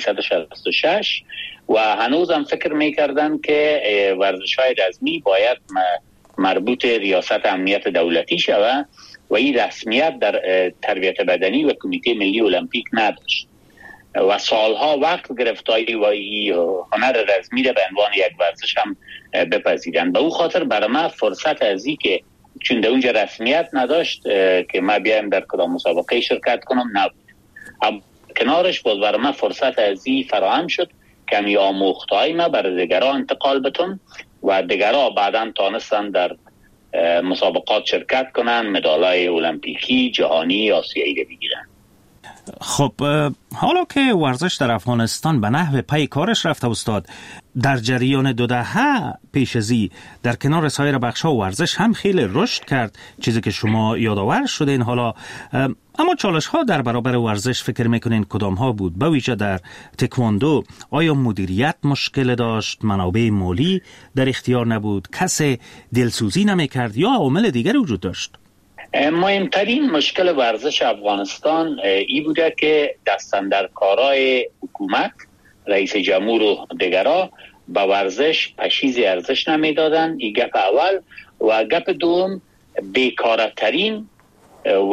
1366 و هنوزم فکر میکردن که ورزش‌های رزمی باید مربوط ریاست امنیت دولتی شود و این رسمیت در تربیت بدنی و کمیته ملی المپیک نداشت و سالها وقت گرفت تا هنر رزمی را به عنوان یک ورزش هم بپذیرند. به او خاطر برای ما فرصت از این که چون در اونجا رسمیت نداشت که ما بیایم در کدام مسابقه شرکت کنم نبود. اما کنارش باز برای من فرصت از این فراهم شد که همی آموختهای ما برای دیگران انتقال بتون و دیگران بعدا تانستن در مسابقات شرکت کنن، مدالای المپیکی، جهانی، آسیایی رو بگیرن. خب حالا که ورزش در افغانستان به نحو پی کارش رفته استاد، در جریان 2 دهه پیش ازی در کنار سایر بخش‌ها ورزش هم خیلی رشد کرد، چیزی که شما یادآور شدین. حالا اما چالش‌ها در برابر ورزش فکر میکنین کدام ها بود؟ به ویژه در تکواندو آیا مدیریت مشکل داشت، منابع مالی در اختیار نبود، کسی دلسوزی نمیکرد یا عوامل دیگر وجود داشت؟ مهمترین مشکل ورزش افغانستان ای بوده که دستاندرکارای حکومت، رئیس جمهور و دیگران به ورزش پشیز ارزش نمیدادن. این گپ اول. و گپ دوم، بیکارترین و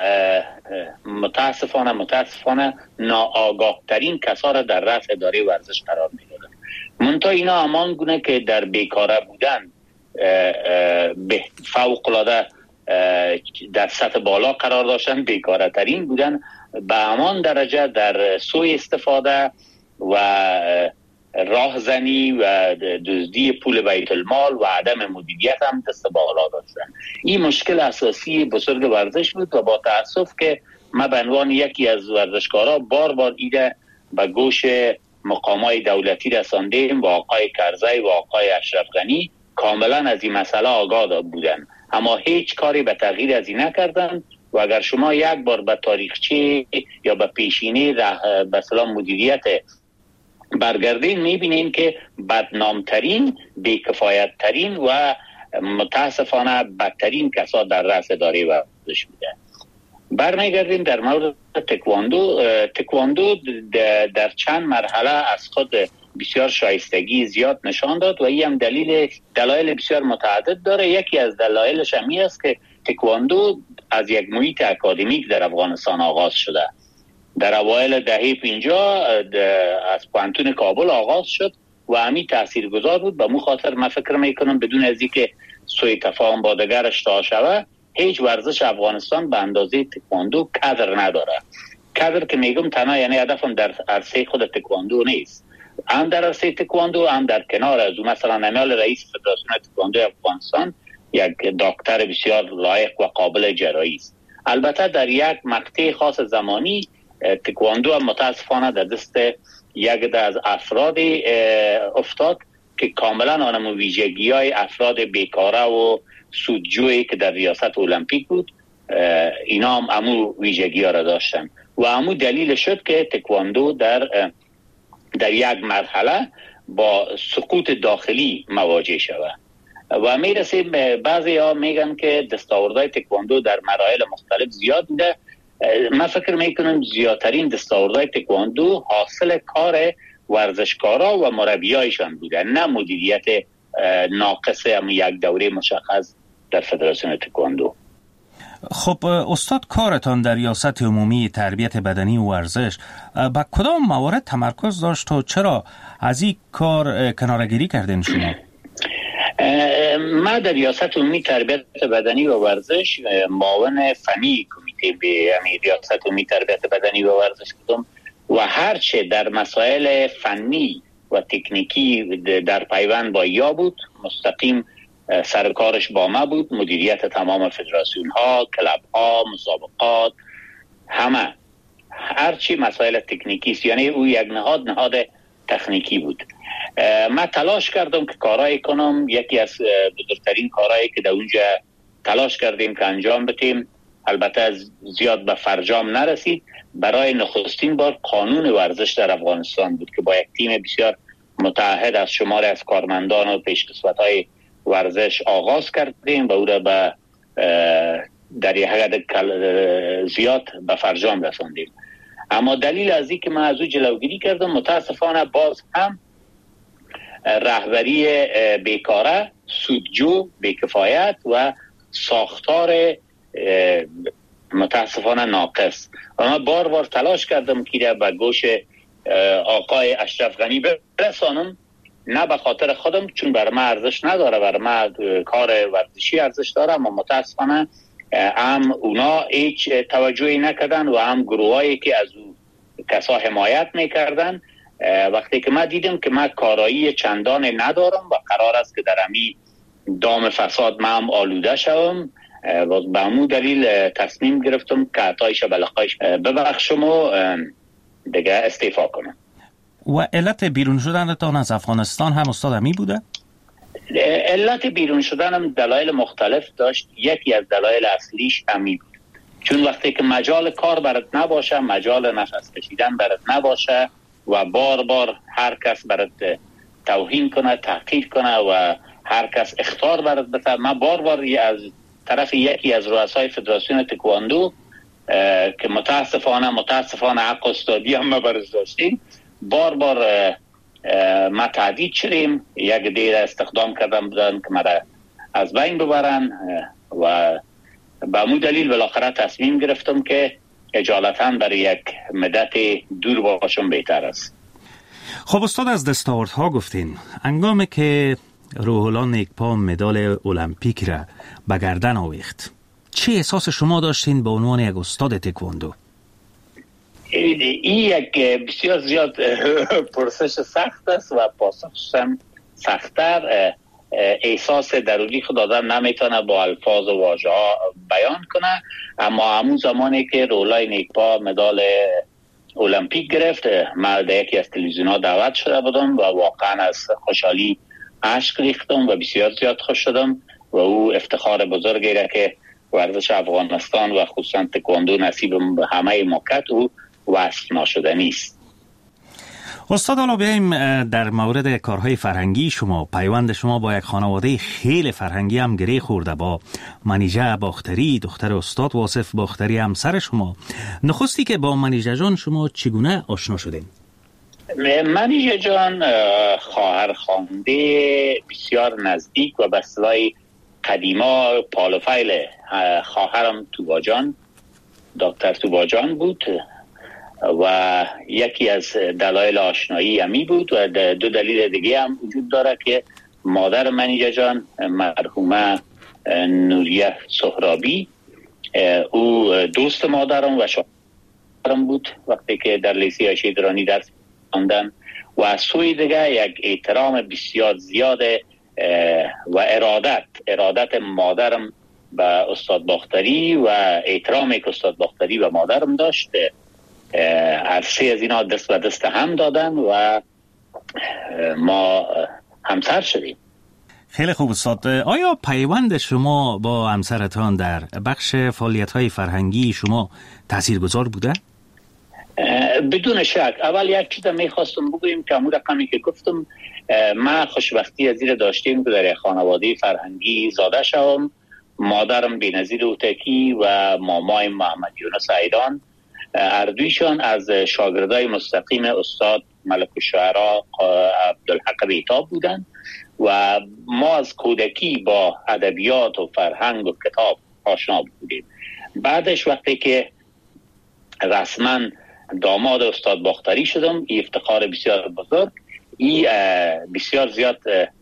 متاسفانه ناآگاه ترین کسا را در رأس اداره ورزش قرار میدادن. منتها اینا همان گونه که در بیکاره بودن فوق العاده در سطح بالا قرار داشتن، بیکاره ترین بودن به همان درجه در سوء استفاده و راهزنی و دزدی پول بیت المال و عدم مدیریت هم دست بالا داشتن. این مشکل اساسی بزرگ ورزش بود و با تأسف که ما به عنوان یکی از ورزشکارا بار ایده به گوش مقامات دولتی رساندیم و آقای کرزی و آقای اشرف غنی کاملا از این مسئله آگاه بودن، اما هیچ کاری به تغییر از این نکردن. و اگر شما یک بار به تاریخچه یا به پیشینه به سلام مدیریت برگردین میبینین که بدنامترین، بیکفایتترین و متاسفانه بدترین کسا در رأس اداره ورزش بودن. برمیگردیم در مورد تکواندو در چند مرحله از خود بسیار شایستگی زیاد نشان داد و این هم دلایل بسیار متعدد داره. یکی از دلایلش همی است که تکواندو از یک محیط اکادمیک در افغانستان آغاز شده. در اوایل دهه 50 از پانتون کابل آغاز شد و همی تاثیرگذار بود. به مو خاطر من فکر میکنم بدون از اینکه سوء تفاهم با دیگرش تا شود، هیچ ورزش افغانستان به اندازه تکواندو کادر نداره. کادر که میگم تنها یعنی هدفم در عرصه خود تکواندو نیست، هم در عرصه تکواندو هم در کنار از مثلا نمیال رئیس فدراسیون تکواندو افغانستان یک دکتر بسیار لایق و قابل جرایی است. البته در یک مقطع خاص زمانی تکواندو هم متاسفانه در دست یک از افراد افتاد که کاملا آنم ویژگی های افراد بیکاره و سودجویی که در ریاست المپیک بود اینا هم امو ویژگی ها را داشتن و امو دلیل شد که تکواندو در یک مرحله با سقوط داخلی مواجه شود و میرسیم. بعضی ها میگن که دستاوردهای تکواندو در مراحل مختلف زیاد بوده. من فکر میکنم زیادترین دستاوردهای تکواندو حاصل کار ورزشکارا و مربیایشان بوده، نه مدیریت ناقص هم یک دوره مشخص در فدراسیون تکواندو. خب استاد، کارتان در ریاست عمومی تربیت بدنی و ورزش با کدام موارد تمرکز داشت و چرا از این کار کناره‌گیری کردین شما؟ ما در ریاست عمومی تربیت بدنی و ورزش معاون فنی کمیته به ریاست عمومی تربیت بدنی و ورزش بودم و هرچه در مسائل فنی و تکنیکی در پیوند با یا بود مستقیم سرکارش با ما بود. مدیریت تمام فدراسیون ها، کلاب ها، مسابقات، همه هرچی مسائل تکنیکی است، یعنی او یک نهاد تکنیکی بود. من تلاش کردم که کارایی کنم. یکی از بزرگترین کارهایی که در اونجا تلاش کردیم که انجام بدیم، البته زیاد به فرجام نرسید، برای نخستین بار قانون ورزش در افغانستان بود که با یک تیم بسیار متعهد از شماری از کارمندان و پیشکسوت‌های ورزش آغاز کردیم و او را به در یک حد زیاد به فرجام رساندیم. اما دلیل از این که من از او جلوگیری کردم، متاسفانه باز هم رهبری بیکاره، سودجو، بیکفایت و ساختار متاسفانه ناقص. و من بار بار تلاش کردم که به گوش آقای اشرف غنی برسانم، نه به خاطر خودم چون بر من ارزش نداره، بر من کار ورزشی ارزش داره، اما متاسفانه هم اونا هیچ توجهی نکردن و هم گروهایی که از او کسا حمایت میکردن. وقتی که من دیدم که من کارایی چندان ندارم و قرار است که در امی دام فساد من هم آلوده شوم، و به همون دلیل تصمیم گرفتم که عطایش بلقایش ببخشم و دیگه استعفا کنم. و علت بیرون شدنتان از افغانستان هم استاد امی بوده؟ علت بیرون شدنم دلایل مختلف داشت. یکی از دلایل اصلیش امی بود، چون وقتی که مجال کار برات نباشه، مجال نفس کشیدن برات نباشه و بار بار هر کس برات توهین کنه، تحقیر کنه و هر کس اخطار برات بده. من بار بار از طرف یکی از رؤسای فدراسیون تکواندو که متاسفانه حق استادی هم ما برش داشتیم، بار بار ما تهدید شدیم. یک دیر استخدام کردن بودن که ما از بین ببرن و به همون دلیل بالاخره تصمیم گرفتم که اجالتا برای یک مدت دور باشم بهتر است. خب استاد، از دستاوردها گفتین. هنگامی که روح الله نیکپا مدال المپیک را به گردن آویخت، چه احساس شما داشتین به عنوان یک استاد تکواندو؟ این یک بسیار زیاد پرسش سخت است و پاسخش هم سخت‌تر. احساس درونی خود آدم نمیتونه با الفاظ و واژه ها بیان کنه. اما همون زمانی که روح نیکپا مدال المپیک گرفت، من در یکی از تلویزیون‌ها دعوت شده بودم و واقعا از خوشحالی اشک ریختم و بسیار زیاد خوش شدم و او افتخار بزرگی را که ورزش افغانستان و خصوصا تکواندو نصیب همه مملکت او وصف ناشدنی است. استاد، حالا بیاییم در مورد کارهای فرهنگی شما. پیوند شما با یک خانواده خیلی فرهنگی هم گره خورده، با منیژه باختری، دختر استاد واصف باختری، همسر شما. نخستی که با منیژه جان شما چگونه آشنا شدین؟ منیژه جان خواهر خوانده بسیار نزدیک و به اصطلاح قدیما پالوفیل خواهرم توباجان، دکتر توباجان بود و یکی از دلایل آشنایی امی بود و دو دلیل دیگه هم وجود داره که مادر منیژه جان مرحومه نوریه سهرابی، او دوست مادرم و شوهرم بود وقتی که در لیسه عایشه درانی درس خواندن و از سوی دیگه یک احترام بسیار زیاد و ارادت مادرم به استاد باختری و احترامی که استاد باختری و مادرم داشت، هر سه از اینا دست به دست هم دادن و ما همسر شدیم. خیلی خوب استاد. آیا پیوند شما با همسرتان در بخش فعالیت‌های فرهنگی شما تاثیرگذار بوده؟ بدون شک. اول یک چیز میخواستم بگویم که همون رقمی که گفتم، ما خوشبختی از این داشتیم که در خانواده فرهنگی زاده شدم. مادرم بی‌نظیر اوتکی و مامای محمد یونس ایدان، اردویشان از شاگردای مستقیم استاد ملک الشعرا عبدالحق بیتاب بودند و ما از کودکی با ادبیات و فرهنگ و کتاب آشنا بودیم. بعدش وقتی که رسما داماد استاد باختری شدم، این افتخار بسیار بزرگ، این بسیار زیاد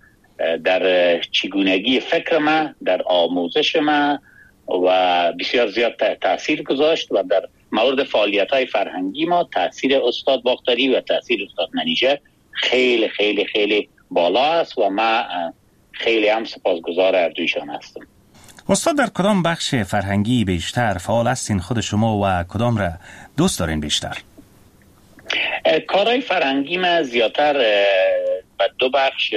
در چگونگی فکر من، در آموزش من و بسیار زیاد تأثیر گذاشت و در مورد فعالیت‌های فرهنگی ما تأثیر استاد باختری و تأثیر استاد منیژه خیلی خیلی خیلی بالا است و من خیلی هم سپاسگزار اردویشان هستم. استاد در کدام بخش فرهنگی بیشتر فعال هستین خود شما و کدام را دوست دارین بیشتر؟ کارهای فرهنگی من زیادتر به دو بخش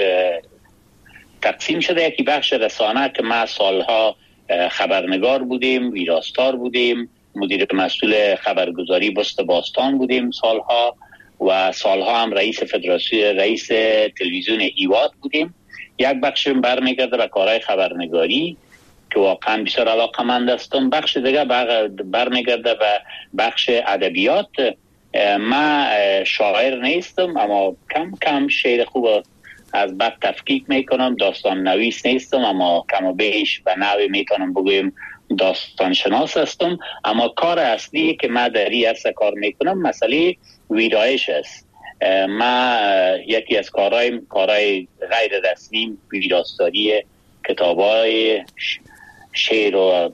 تقسیم شده. یکی بخش رسانه که ما سالها خبرنگار بودیم، ویراستار بودیم، مدیر مسئول خبرگزاری بست باستان بودیم سالها و سالها هم رئیس فدراسیون، رئیس تلویزیون ایواد بودیم. یک بخش برمیگرده به کارهای خبرنگاری که واقعا بسیار علاقه‌مند هستم. بخش دیگه برمیگرده به بخش ادبیات. من شاعر نیستم اما کم کم شعر خوب از بد تفکیک میکنم. داستان نویس نیستم اما کم و بیش به نوی میتونم بگویم داستان شناس هستم. اما کار اصلی که من در این عرصه کار میکنم مسئله ویرایش است. من یکی از کارهای غیر رسمی ویراستاری کتابای شعر و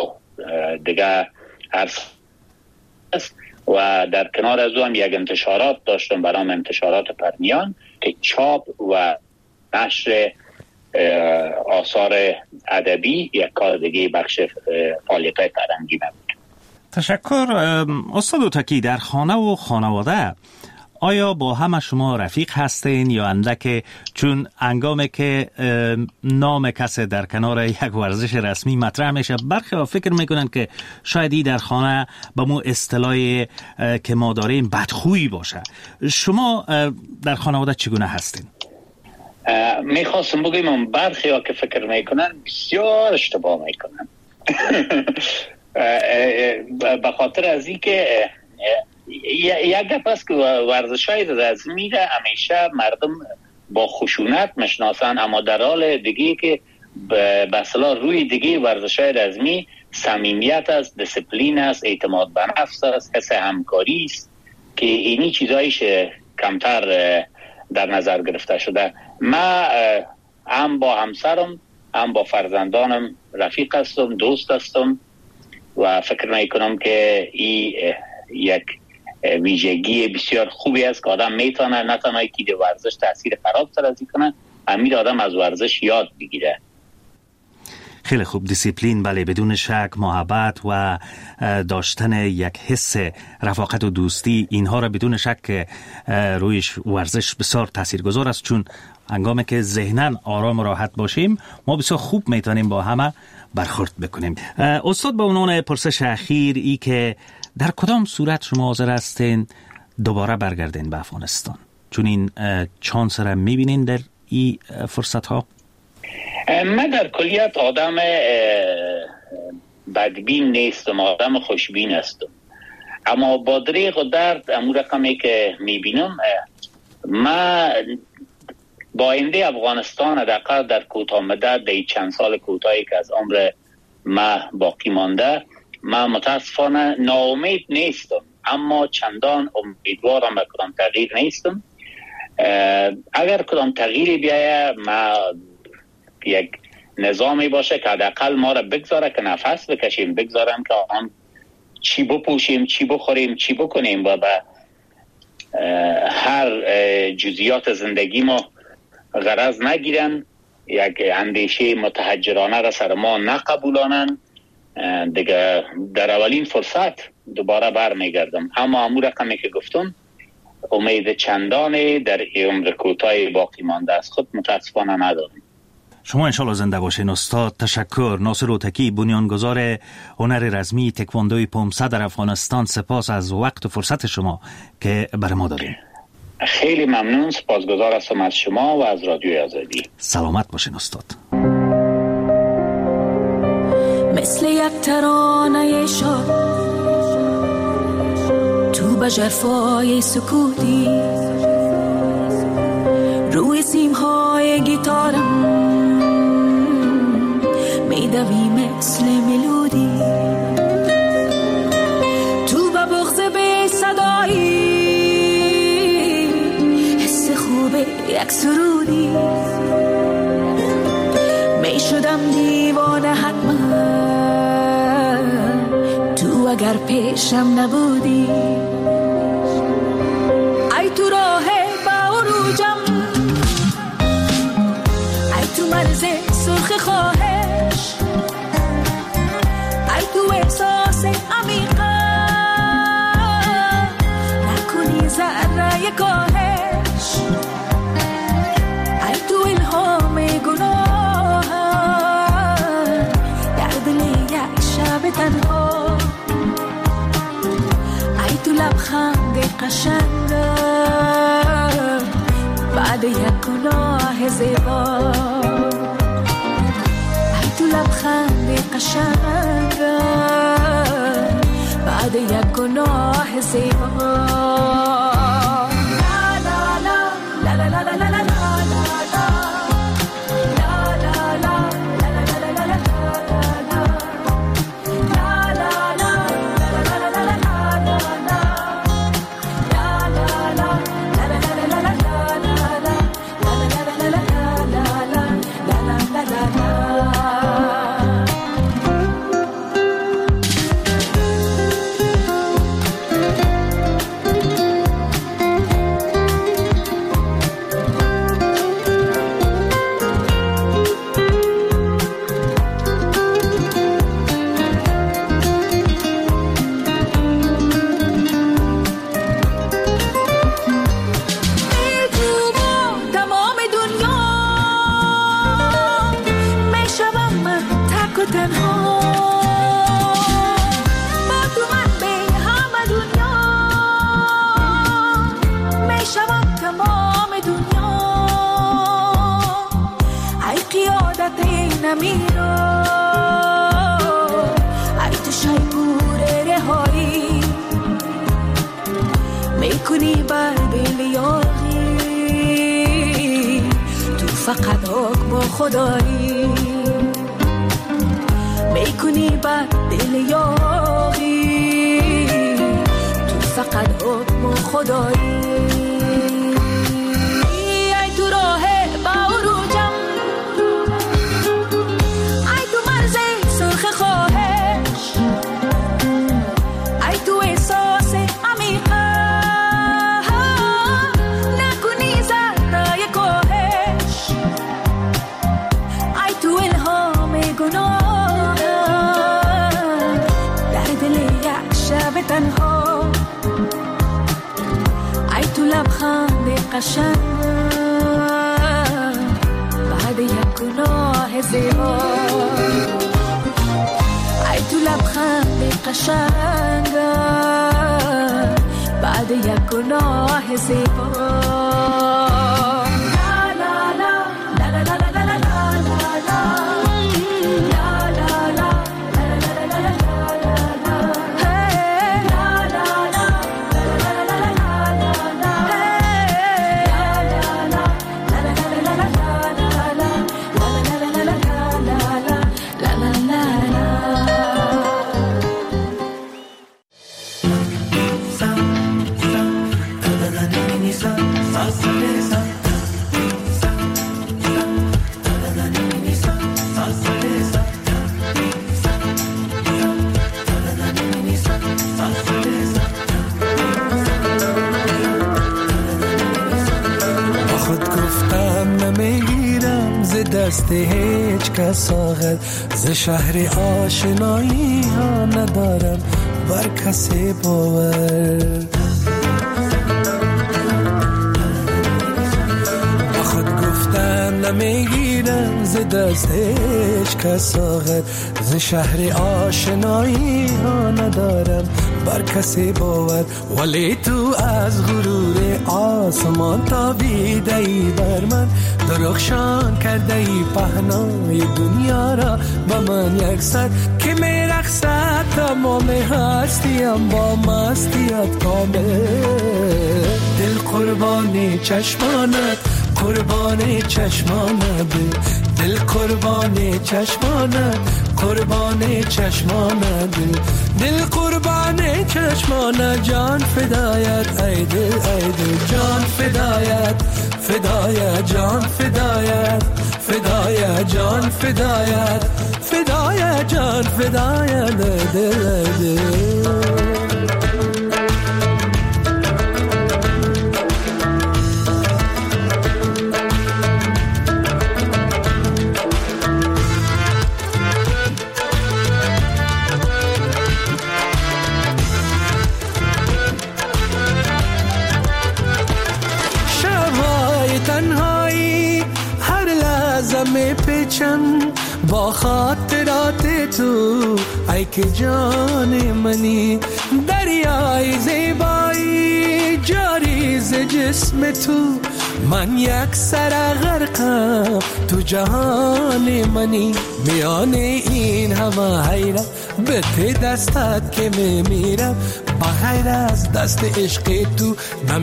دیگه عرصه است و در کنار از او هم یک انتشارات داشتم برام، انتشارات پرمیان که چاپ و نشر آثار ادبی یک کار دیگه بخش فعالیت‌های فرهنگی بود. تشکر. استاد اوتاکی، در خانه و خانواده آیا با همه شما رفیق هستین یا اندک چون انگامی که نام کسی در کنار یک ورزش رسمی مطرح میشه برخی ها فکر میکنن که شاید در خانه با مو اصطلاحی که ما داریم بدخویی باشه. شما در خانواده چگونه هستین؟ میخواستم بگیم برخی ها که فکر میکنن بسیار اشتباه میکنن به خاطر از این که یک گپ است که ورزش‌های رسمی را همیشه مردم با خشونت میشناسن، اما در حال دیگه که به اصطلاح روی دیگه ورزش‌های رسمی صمیمیت است، دیسپلین است، اعتماد به نفس است، حس همکاری است که اینی چیزایش کمتر در نظر گرفته شده. من هم با همسرم هم با فرزندانم رفیق هستم، دوست هستم و فکر میکنم که این یک ویژگی بسیار خوبی است که آدم میتونه نه تنها که ورزش تاثیر خراب سازی کنه، امیر آدم از ورزش یاد بگیره. خیلی خوب. دیسیپلین، بله، بدون شک، محبت و داشتن یک حس رفاقت و دوستی، اینها را بدون شک رویش ورزش بسیار تاثیرگذار است، چون هنگامی که ذهناً آرام و راحت باشیم ما بسیار خوب میتونیم با همه برخورد بکنیم. استاد، به عنوان پرسش اخیر ای که در کدام صورت شما حاضر هستین دوباره برگردین به افغانستان، چون این چانس را میبینین در این فرصت ها؟ من در کلیت آدم بدبین نیستم، آدم خوشبین هستم، اما با دریغ و درد امور رقمی که میبینم من با آینده افغانستان حداقل در کوتاه مدت در چند سال کوتاهی که از عمر من باقی مانده من متاسفانه ناامید نیستم، اما چندان امیدوارم به کدام تغییر نیستم. اگر کدام تغییری بیاید ما یک نظامی باشه که حداقل ما را بگذاره که نفس بکشیم، بگذارم که آن چی بپوشیم، چی بخوریم، چی بکنیم و به هر جزئیات زندگی ما غرض نگیرن، یک اندیشه متحجرانه را سر ما نقبولانن، دیگه در اولین فرصت دوباره برمیگردم. اما امور رقمی که گفتم امید چندانی در عمر کوتاه باقی مانده از خود متاسفانه ندارم. شما انشالله زنده باشین استاد. تشکر. ناصر اوتکی، بنیانگذار هنر رزمی تکواندوی پومسه در افغانستان، سپاس از وقت و فرصت شما که بر ما دادین. خیلی ممنون، سپاسگزار هستم از شما و از رادیوی آزادی. سلامت باشین استاد. مثل یک ترانه شاد تو به ژرفای سکوتی روی سیمهای گیتارم میدوی مثل ملودی یک سرودی می شدم دیوانه حتما تو اگر پیشم نبودی ای تو راه با عروجم ای تو مرز سرخ خواهش ای تو احساس عمیقا نکنی ذره کاهش ای تو الهام گناه در دل یک شب تنها ای تو لبخند قشنگ بعد یک گناه زیبا ای تو لبخند قشنگ بعد یک گناه زیبا فقط حکم خدایی میکنی بر دل یاری تو فقط حکم خدایی ای تو راه با عروجم ای تو مرز سرخ خواهش ای تو احساس عمیقا نکنی ذره کاهش ای تو الهام گناه در دل یک شب تنها ای تو لبخند قشنگ بعد یک گناه زیبا ای تو لبخند قشنگ بعد یک گناه زیبا دست هیچ کس آغد ز شهر آشنایی ها ندارم بر کسی باور با خود گفتن نمیگیرم ز دست هیچ کس آغد ز شهر آشنایی ها ندارم بر کسی باور ولی تو از غرور آسمان تابیده ای بر من درخشان کرده ای پهنای دنیا را با من یکسر که می رقصد تمام هستیم با مستیت کامل دل قربان چشمانت قربان چشمانت دل قربان چشمانت قربان چشمانت دل قربان چشمانت جان فدایت ای دل جان فدایت فدایت جان فدایت، فدایت جان فدایت، فدایت جان فدایت دل. با خاطرات تو ای که جان منی، دریای زیبایی جاری ز جسم تو، من یک سر غرقم تو جهان منی. میان این همه حیرت به ته دستت که میمیرم، بغیر از دست عشق تو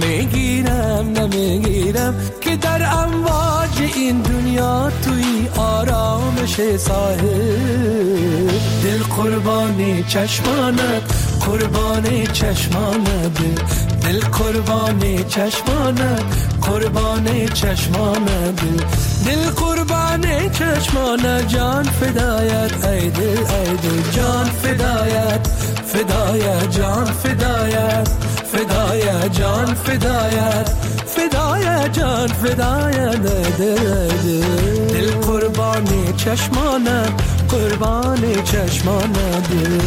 نمیگیرم که در امواج این دنیا توی آرامش ساحل. دل قربان چشمانت، قربان چشمانت، دل قربان چشمانت، قربان چشمانت، دل قربان چشمانت، جان فدایت ای دل ای دل، جان فدایت، فدایت جان فدایت، فدایت جان فدایت، فدایت جان فدایت دل قربان چشمانت، قربان چشمانت.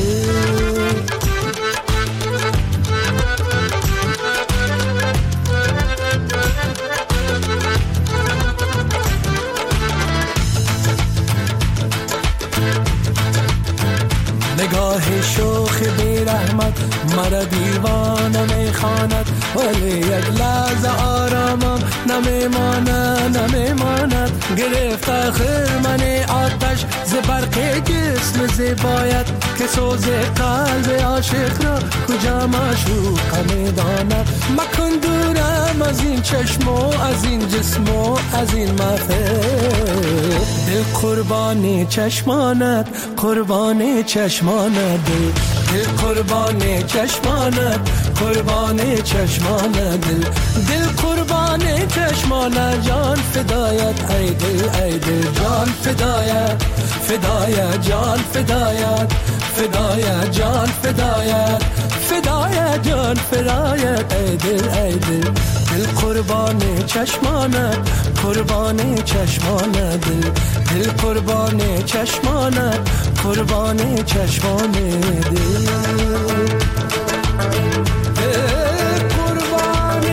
نگاه شوخ بی رحمت مرا دیوانه میخواند، ولی یک لحظه آرامم نمیماند. گرفت آخر من آتش ز برق جسم زیبایت، که سوز قلب عاشق را کجا معشوق میداند. مکن دورم از این چشم و از این جسم و از این محفل. دل قربان چشمانت، قربان چشمانت، دل قربان چشمانت، قربان چشمانت، دل قربان چشمانت، جان فدایت ای دل ای دل، جان فدایت، فدایت جان فدایت، فدایت جان فدایت، فدایت جان فدایت ای دل ای دل، دل قربان چشمانت، قربان چشمانت، دل قربان چشمانت، قربان چشمانت، دل قربان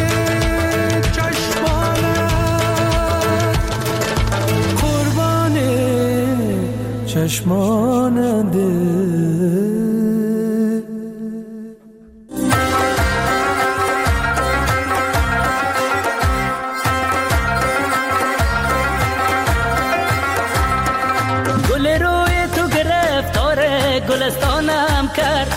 چشمانت، قربان چشمانت. گلستانم کرد،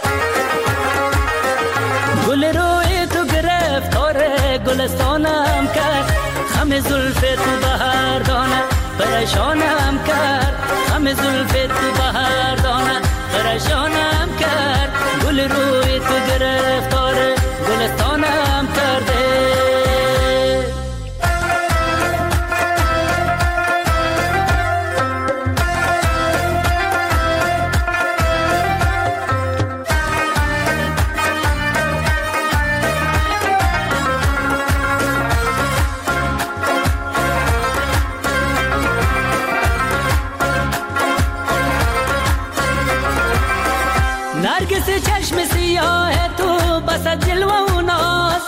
گل روی تو گرفتار گلستانم کرد، خم زلف تو بهار دانه پریشانم کرد، خم زلف تو بهار دانه پریشانم کرد، گل روی تو گرفتار گلستانم کرده. نرگس چشم سیاه تو بس جلوه و ناز،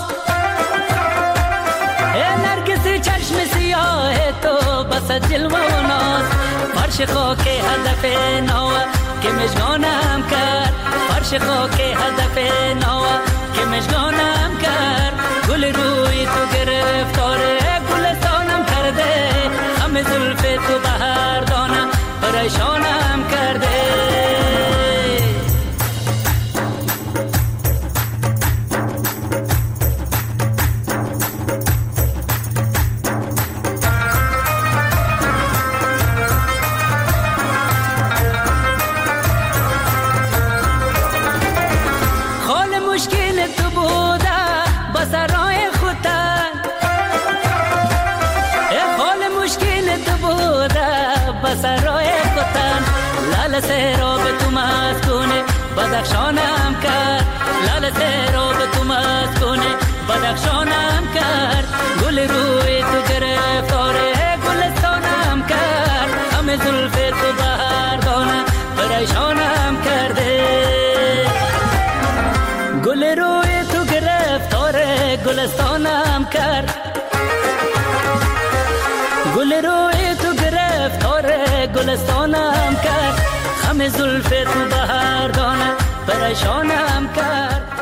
نرگس چشم سیاه تو بس جلوه و ناز، فرش خاک هدف نوه که مشگانم کرد، فرش خاک هدف نوه که مشگانم کرد، گل روی تو گرفتار گلستانم کرده، خم زلف تو بهار دانه پریشانم کرده. سیراب تو مسکونه بدخشانم کرد گل روی تو گرفتار گلستانم کرد همه زلف تو بهردانه پریشانم کرده گل روی تو گرفتار گلستانم کرد گل روی تو گرفتار گلستانم کرد همه زلف تو بهردانه پریشانم کرد